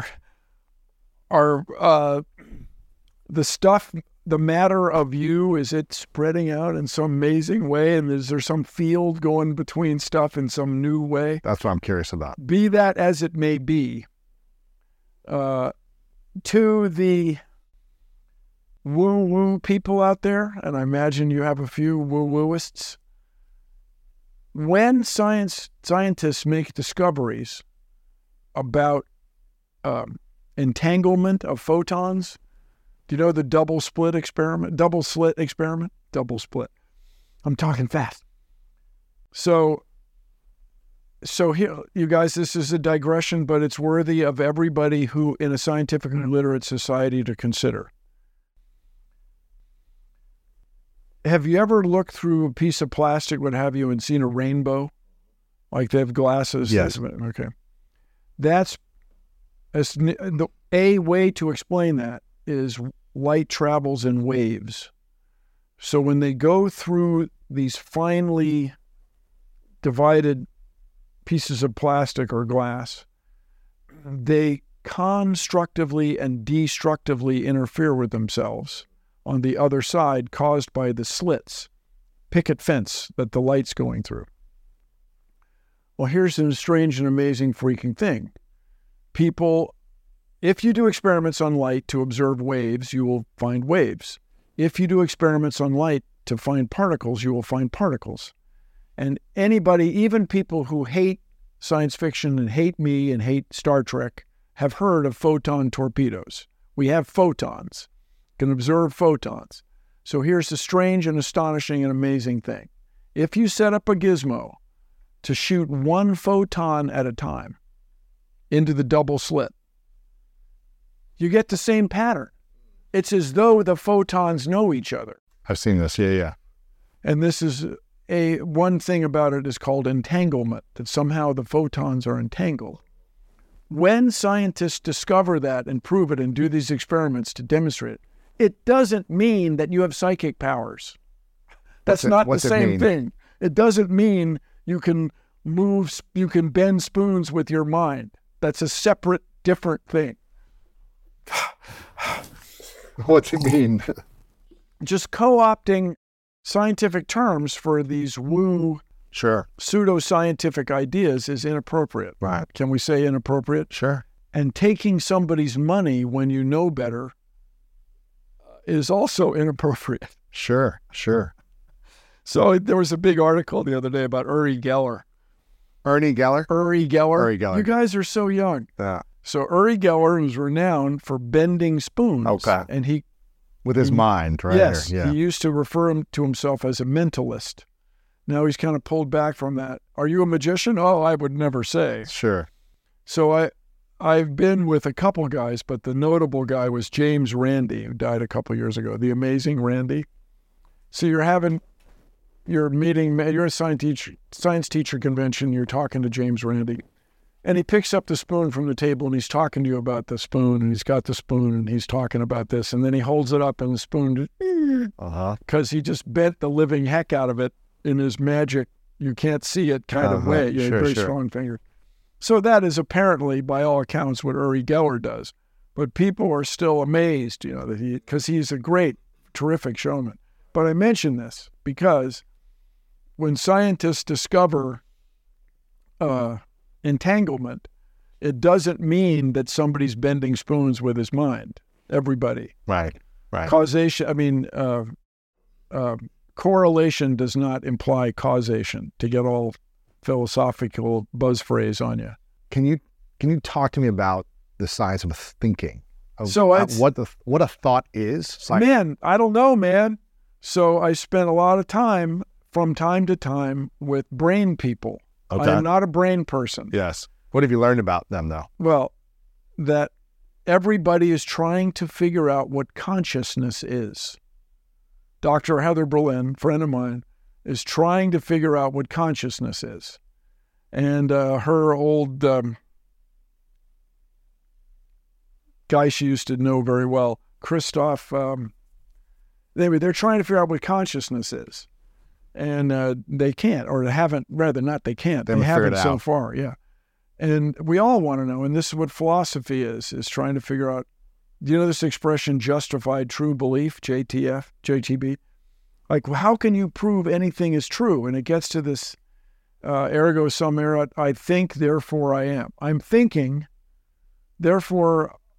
are uh, the stuff, the matter of you, is it spreading out in some amazing way? And is there some field going between stuff in some new way? That's what I'm curious about. Be that as it may be, uh, to the woo-woo people out there, and I imagine you have a few woo-wooists. When science scientists make discoveries about um, entanglement of photons, do you know the double split experiment? Double slit experiment? Double split. I'm talking fast. So, so here, you guys, this is a digression, but it's worthy of everybody who in a scientifically literate society to consider. Have you ever looked through a piece of plastic, what have you, and seen a rainbow? Like they have glasses? Yes. Okay. That's as, the, a way to explain that is light travels in waves. So when they go through these finely divided pieces of plastic or glass, they constructively and destructively interfere with themselves on the other side, caused by the slits, picket fence that the light's going through. Well, here's a strange and amazing freaking thing. People, if you do experiments on light to observe waves, you will find waves. If you do experiments on light to find particles, you will find particles. And anybody, even people who hate science fiction and hate me and hate Star Trek, have heard of photon torpedoes. We have photons. Can observe photons. So here's the strange and astonishing and amazing thing. If you set up a gizmo to shoot one photon at a time into the double slit, you get the same pattern. It's as though the photons know each other. I've seen this. Yeah, yeah. And this is a one thing about it is called entanglement, that somehow the photons are entangled. When scientists discover that and prove it and do these experiments to demonstrate it, it doesn't mean that you have psychic powers. That's it, not the same mean? thing. It doesn't mean you can move, you can bend spoons with your mind. That's a separate, different thing. What's it mean? Just co-opting scientific terms for these woo Sure. pseudo-scientific ideas is inappropriate. Right. Can we say inappropriate? Sure. And taking somebody's money when you know better is also inappropriate. Sure. Sure. So there was a big article the other day about Uri Geller. Ernie Geller? Uri Geller. Uri Geller. You guys are so young. Yeah. So Uri Geller was renowned for bending spoons. Okay. And he... With his he, mind, right? Yes. Here. Yeah. He used to refer him to himself as a mentalist. Now he's kind of pulled back from that. Are you a magician? Oh, I would never say. Sure. So I, I've been with a couple guys, but the notable guy was James Randi, who died a couple years ago. The amazing Randi. So you're having, you're meeting, you're a science teacher, science teacher convention, you're talking to James Randi, and he picks up the spoon from the table and he's talking to you about the spoon, and he's got the spoon and he's talking about this, and then he holds it up and the spoon, uh-huh. because he just bent the living heck out of it in his magic, you can't see it kind of uh-huh. way. You sure, have a very sure. strong finger. So that is apparently, by all accounts, what Uri Geller does. But people are still amazed, you know, that he, because he's a great, terrific showman. But I mention this because when scientists discover uh, entanglement, it doesn't mean that somebody's bending spoons with his mind. Everybody. Right. Right. Causation, I mean, uh, uh, correlation does not imply causation, to get all philosophical buzz phrase on you. Can you can you talk to me about the science of thinking? Of So how- it's- what the what a thought is? Sci- Man, I don't know, man. So I spent a lot of time from time to time with brain people. Okay. I am not a brain person. Yes. What have you learned about them, though? Well, that everybody is trying to figure out what consciousness is. Doctor Heather Berlin, friend of mine, is trying to figure out what consciousness is. And uh, her old um, guy she used to know very well, Christoph, um, they, they're trying to figure out what consciousness is. And uh, they can't, or they haven't, rather not they can't. They They, haven't figured haven't it so out. far, yeah. And we all want to know, and this is what philosophy is, is trying to figure out, do you know this expression, justified true belief, J T F, J T B? Like, how can you prove anything is true? And it gets to this, uh, ergo sum erat, I think, therefore I am. I'm thinking, therefore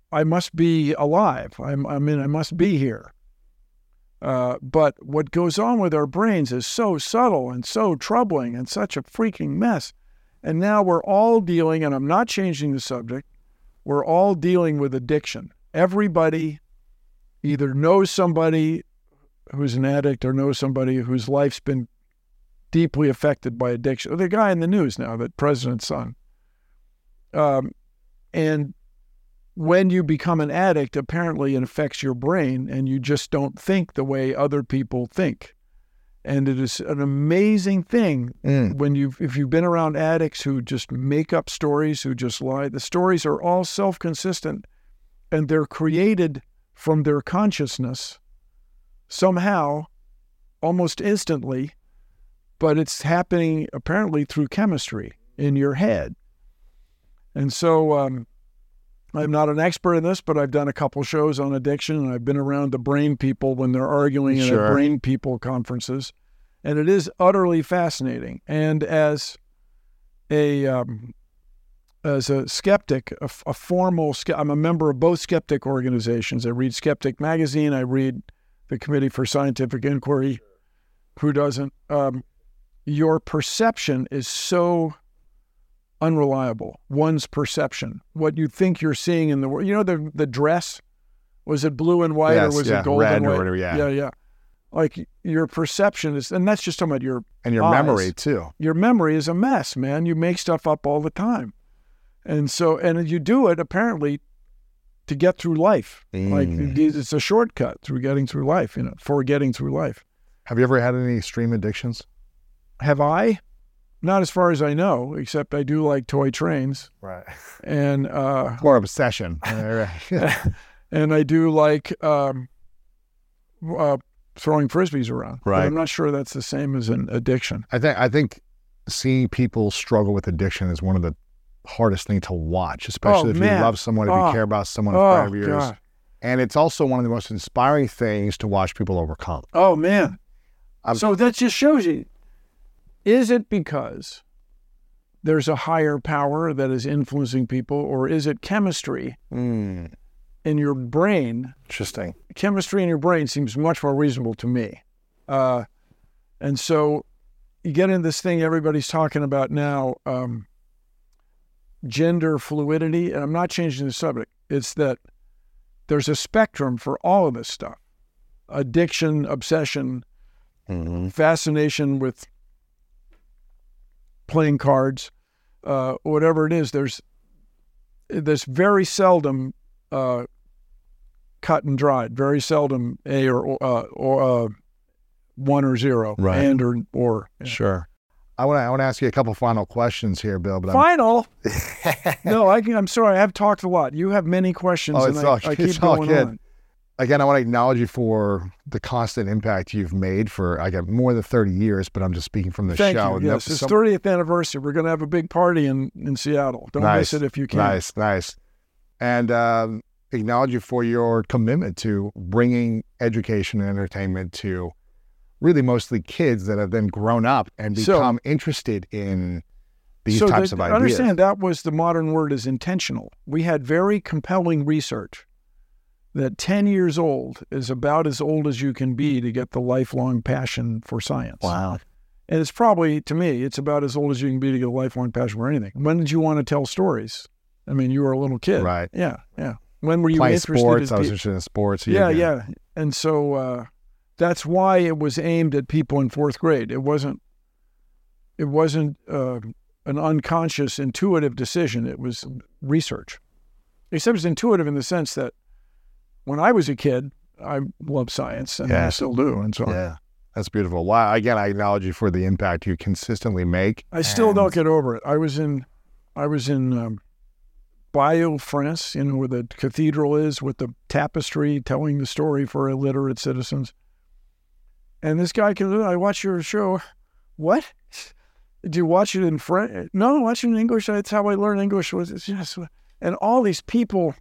I must be alive. I'm, I mean, I must be here. Uh, but what goes on with our brains is so subtle and so troubling and such a freaking mess. And now we're all dealing, and I'm not changing the subject, we're all dealing with addiction. Everybody either knows somebody who's an addict or knows somebody whose life's been deeply affected by addiction. The guy in the news now, the president's son. Um, and when you become an addict, apparently it affects your brain and you just don't think the way other people think. And it is an amazing thing mm. when you've, if you've been around addicts who just make up stories, who just lie. The stories are all self-consistent and they're created from their consciousness somehow, almost instantly, but it's happening apparently through chemistry in your head. And so um, I'm not an expert in this, but I've done a couple shows on addiction, and I've been around the brain people when they're arguing sure. at brain people conferences, and it is utterly fascinating. And as a um, as a skeptic, a, a formal, I'm a member of both skeptic organizations. I read Skeptic Magazine. I read the Committee for Scientific Inquiry. Who doesn't? Um, your perception is so unreliable. One's perception, what you think you're seeing in the world. You know, the the dress, was it blue and white yes, or was yeah, it gold red and white? Or whatever, yeah, yeah, yeah. Like your perception is, and that's just talking about your and your eyes. memory too. Your memory is a mess, man. You make stuff up all the time, and so and you do it apparently to get through life. Mm. Like it's a shortcut through getting through life. You know, for getting through life. Have you ever had any extreme addictions? Have I? Not as far as I know, except I do like toy trains. Right. And uh, more obsession. And I do like um, uh, throwing frisbees around. Right. But I'm not sure that's the same as an addiction. I think I think seeing people struggle with addiction is one of the hardest things to watch, especially oh, if man. you love someone, if oh. you care about someone oh, for five years. God. And it's also one of the most inspiring things to watch people overcome. Oh, man. I'm, so that just shows you. Is it because there's a higher power that is influencing people, or is it chemistry mm. in your brain? Interesting. Chemistry in your brain seems much more reasonable to me. Uh, and so you get into this thing everybody's talking about now, um, gender fluidity, and I'm not changing the subject. It's that there's a spectrum for all of this stuff. Addiction, obsession, mm-hmm. fascination with playing cards, uh, whatever it is, there's there's very seldom uh, cut and dried, very seldom A or uh, or uh, one or zero, right. and or or. Yeah. Sure. I want to I want to ask you a couple final questions here, Bill. But final? no, I can, I'm sorry. I've talked a lot. You have many questions, oh, and all, I, I keep going on. Again, I want to acknowledge you for the constant impact you've made for, I got more than thirty years, but I'm just speaking from the Thank show. You. Yes, no, it's some... thirtieth anniversary. We're going to have a big party in, in Seattle. Don't nice, miss it if you can. Nice, nice. And um, acknowledge you for your commitment to bringing education and entertainment to really mostly kids that have then grown up and become so, interested in these so types the, of ideas. Understand that was the modern word is intentional. We had very compelling research that ten years old is about as old as you can be to get the lifelong passion for science. Wow. And it's probably, to me, it's about as old as you can be to get a lifelong passion for anything. When did you want to tell stories? I mean, you were a little kid. Right. Yeah, yeah. When were you Playing interested sports, in I was interested in sports. Yeah, again. yeah. And so uh, that's why it was aimed at people in fourth grade. It wasn't, it wasn't uh, an unconscious, intuitive decision. It was research. Except it was intuitive in the sense that when I was a kid, I loved science, and yeah. I still do, and so on. Yeah, that's beautiful. Well, again, I acknowledge you for the impact you consistently make. I still and... don't get over it. I was in, I was in um, Bayeux, France, you know, where the cathedral is with the tapestry telling the story for illiterate citizens. And this guy comes in, I watch your show. What? Did you watch it in French? No, watch it in English. That's how I learned English. Was yes, and all these people.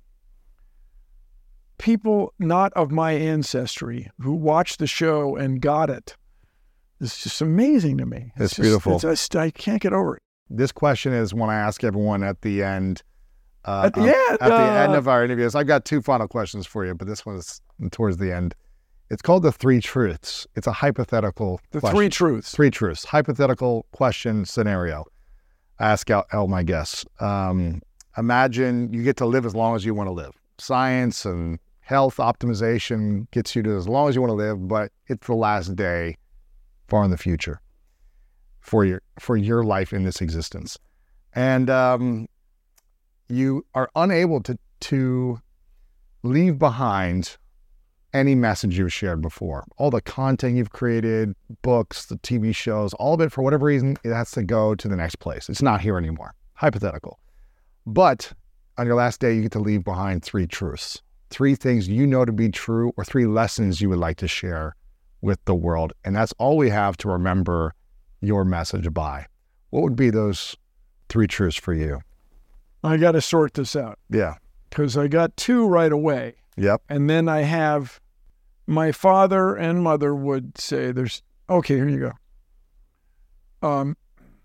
People not of my ancestry who watched the show and got it. It's just amazing to me. It's, it's just, beautiful. It's just, I can't get over it. This question is one I ask everyone at the end uh, At the um, end, at the uh, end of our interviews. I've got two final questions for you, but this one is towards the end. It's called the three truths. It's a hypothetical The question. three truths. Three truths. Hypothetical question scenario. I ask out all my guests. Um, imagine you get to live as long as you want to live. Science and health optimization gets you to as long as you want to live, but it's the last day far in the future for your for your life in this existence. And um, you are unable to to leave behind any message you've shared before. All the content you've created, books, the T V shows, all of it, for whatever reason, it has to go to the next place. It's not here anymore. Hypothetical. But on your last day, you get to leave behind three truths, three things you know to be true, or three lessons you would like to share with the world. And that's all we have to remember your message by. What would be those three truths for you? I got to sort this out Yeah. because I got two right away. Yep. And then I have my father and mother would say there's, okay, here you go. Um,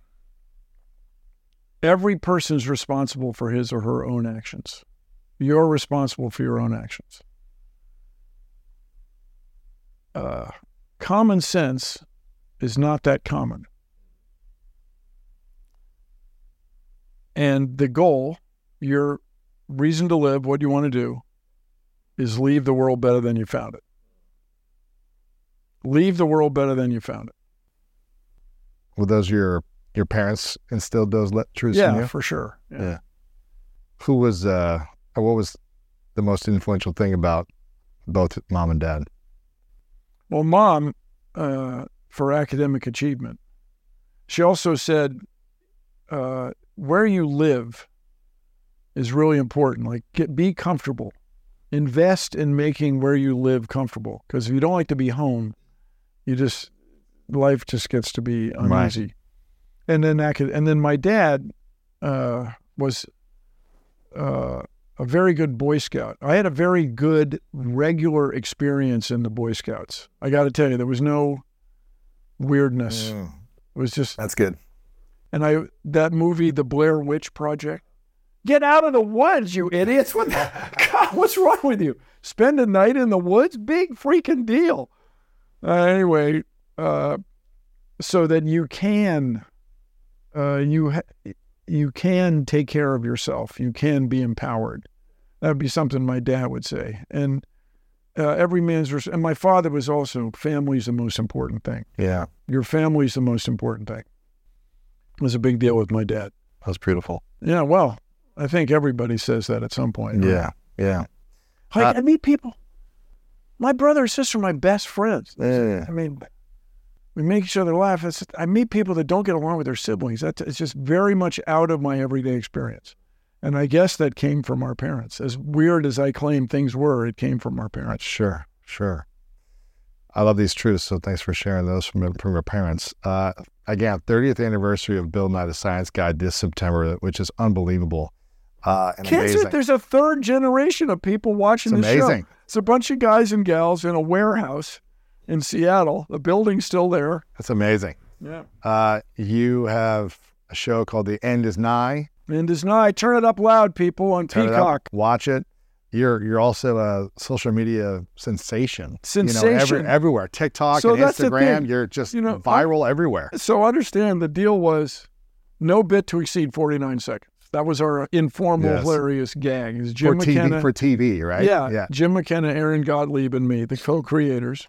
every person's responsible for his or her own actions. You're responsible for your own actions. Uh, common sense is not that common. And the goal, your reason to live, what you want to do, is leave the world better than you found it. Leave the world better than you found it. Were those your your parents instilled those le- truths in Yeah, you? for sure. Yeah. Yeah. Who was, uh, or what was the most influential thing about both mom and dad? Well, mom, uh, for academic achievement, she also said, uh, where you live is really important. Like, get, be comfortable. Invest in making where you live comfortable. Because if you don't like to be home, you just, life just gets to be uneasy. Right. And then, and then my dad uh, was uh, a very good Boy Scout. I had a very good regular experience in the Boy Scouts. I got to tell you, there was no weirdness. Mm, It was just, that's good. and I that movie, The Blair Witch Project. Get out of the woods, you idiots! What the, God, what's wrong with you? Spend a night in the woods? Big freaking deal. Uh, anyway, uh, so that you can, uh, you ha- you can take care of yourself. You can be empowered. That would be something my dad would say. And uh, every man's res- and my father was also, family's the most important thing. Yeah. Your family's the most important thing. It was a big deal with my dad. That's beautiful. Yeah, well, I think everybody says that at some point. Right? Yeah. Yeah. Like, Uh, I meet people. My brother and sister are my best friends. Yeah. I mean, we make each other laugh. It's, I meet people that don't get along with their siblings. That's, it's just very much out of my everyday experience. And I guess that came from our parents. As weird as I claim things were, it came from our parents. Sure. Sure. I love these truths, so thanks for sharing those from, from your parents. Uh, again, thirtieth anniversary of Bill Nye the Science Guy this September, which is unbelievable. Uh, and Kids, amazing. there's a third generation of people watching It's this show. amazing. It's a bunch of guys and gals in a warehouse in Seattle. The building's still there. That's amazing. Yeah. Uh, you have a show called The End Is Nigh. And is nigh. Turn it up loud, people, on Turn it up, Peacock. watch it. You're you're also a social media sensation. You know, Sensation. every, everywhere. TikTok So and that's the Instagram. thing. You're just You know, viral everywhere. So understand the deal was no bit to exceed forty-nine seconds. That was our informal, Yes. hilarious gag. It was For Jim T V, McKenna. for T V, right? yeah, Yeah. Jim McKenna, Aaron Gottlieb, and me, the co-creators.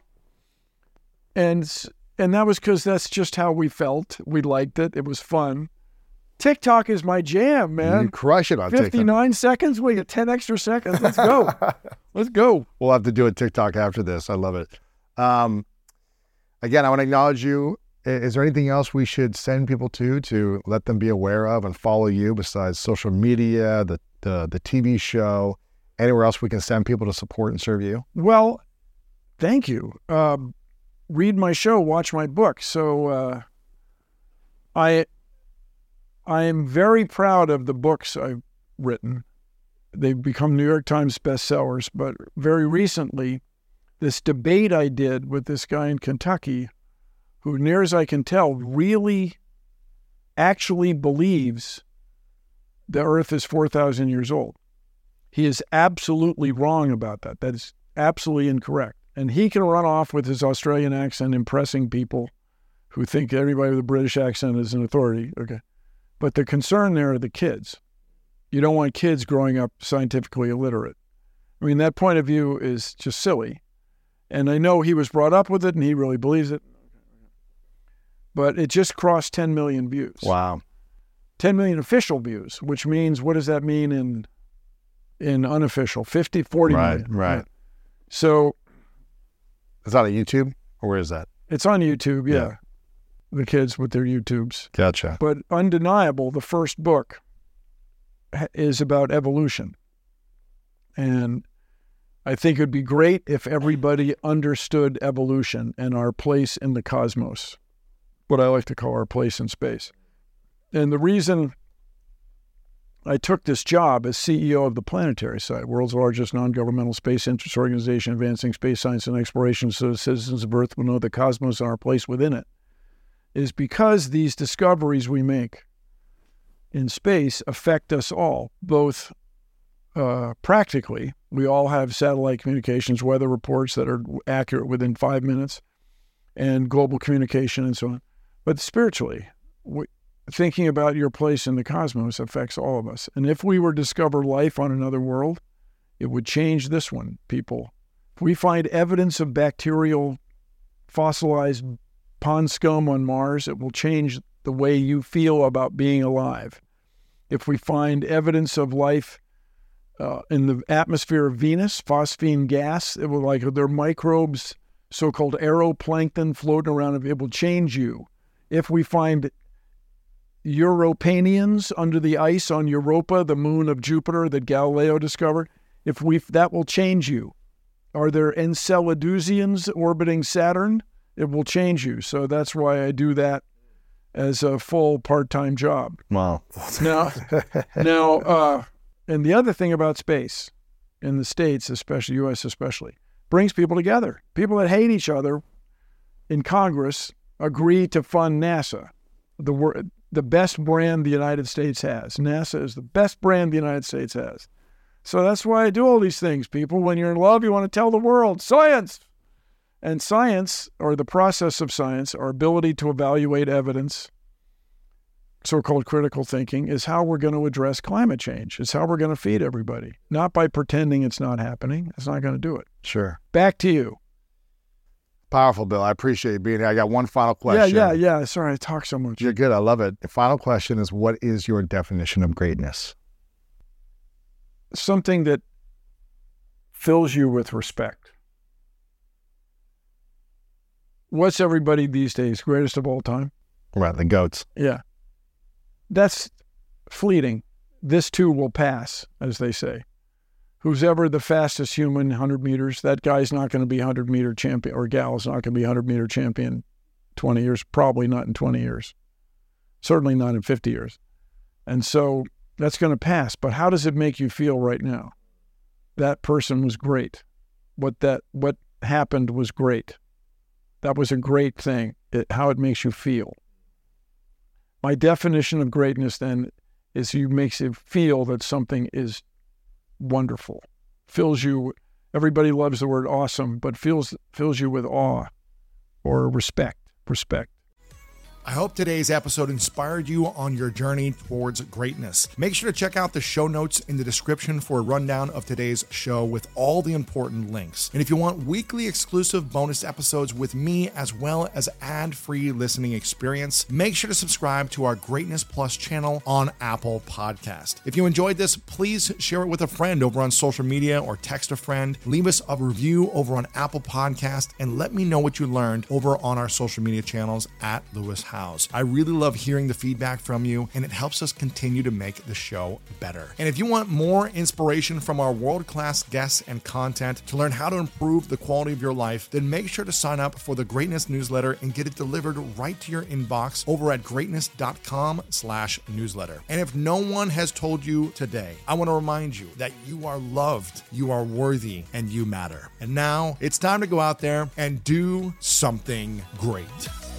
And s- and that was because that's just how we felt. We liked it. It was fun. TikTok is my jam, You man. crush it on TikTok. fifty-nine seconds. We get ten extra seconds. Let's go. Let's go. We'll have to do a TikTok after this. I love it. Um, again, I want to acknowledge you. I- Is there anything else we should send people to to let them be aware of and follow you besides social media, the the, the T V show, anywhere else we can send people to support and serve you? Well, thank you. Um, read my show, watch my book. So uh, I I am very proud of the books I've written. They've become New York Times bestsellers, but very recently, this debate I did with this guy in Kentucky, who, near as I can tell, really actually believes the Earth is four thousand years old. He is absolutely wrong about that. That is absolutely incorrect. And he can run off with his Australian accent, impressing people who think everybody with a British accent is an authority. Okay. But the concern there are the kids. You don't want kids growing up scientifically illiterate. I mean, that point of view is just silly. And I know he was brought up with it and he really believes it. But it just crossed ten million views. Wow. ten million official views, which means, what does that mean in in unofficial? fifty, forty Right, million. right. So Is that on YouTube or where is that? it's on YouTube, yeah. Yeah. The kids with their YouTubes. Gotcha. But undeniable, the first book ha- is about evolution. And I think it would be great if everybody understood evolution and our place in the cosmos, what I like to call our place in space. And the reason I took this job as C E O of the Planetary Site, world's largest non-governmental space interest organization advancing space science and exploration so citizens of Earth will know the cosmos and our place within it, is because these discoveries we make in space affect us all, both uh, practically. We all have satellite communications, weather reports that are accurate within five minutes, and global communication and so on. But spiritually, we, thinking about your place in the cosmos affects all of us. And if we were to discover life on another world, it would change this one, people. If we find evidence of bacterial fossilized pond scum on Mars, it will change the way you feel about being alive. If we find evidence of life uh, in the atmosphere of Venus, phosphine gas, it will, like, there are microbes, so-called aeroplankton floating around, it will change you. If we find Europanians under the ice on Europa, the moon of Jupiter that Galileo discovered, if we that will change you. Are there Enceladosians orbiting Saturn? It will change you. So that's why I do that as a full part-time job. Wow. Now, now, uh, and the other thing about space in the States, especially U S especially, brings people together. People that hate each other in Congress agree to fund NASA, the wor- the best brand the United States has. NASA is the best brand the United States has. So that's why I do all these things, people. When you're in love, you want to tell the world, science! And science, or the process of science, our ability to evaluate evidence, so-called critical thinking, is how we're going to address climate change. It's how we're going to feed everybody. Not by pretending it's not happening. It's not going to do it. Sure. Back to you. Powerful, Bill. I appreciate you being here. I got one final question. Yeah, yeah, yeah. Sorry, I talk so much. You're good. I love it. The final question is, what is your definition of greatness? Something that fills you with respect. What's everybody these days? Greatest of all time? Right, the goats. Yeah. That's fleeting. This too will pass, as they say. Who's ever the fastest human, one hundred meters, that guy's not going to be one hundred meter champion, or gal's not going to be one hundred meter champion twenty years, probably not in twenty years. Certainly not in fifty years. And so that's going to pass. But how does it make you feel right now? That person was great. What that what happened was great. That was a great thing, it, how it makes you feel. My definition of greatness then is you makes you feel that something is wonderful. Fills you, everybody loves the word awesome, but fills fills you with awe or respect, respect. I hope today's episode inspired you on your journey towards greatness. Make sure to check out the show notes in the description for a rundown of today's show with all the important links. And if you want weekly exclusive bonus episodes with me, as well as ad-free listening experience, make sure to subscribe to our Greatness Plus channel on Apple Podcast. If you enjoyed this, please share it with a friend over on social media or text a friend. Leave us a review over on Apple Podcast and let me know what you learned over on our social media channels at Lewis Howes. I really love hearing the feedback from you, and it helps us continue to make the show better. And if you want more inspiration from our world-class guests and content to learn how to improve the quality of your life, then make sure to sign up for the Greatness newsletter and get it delivered right to your inbox over at greatness.com slash newsletter. And if no one has told you today, I want to remind you that you are loved, you are worthy, and you matter. And now it's time to go out there and do something great.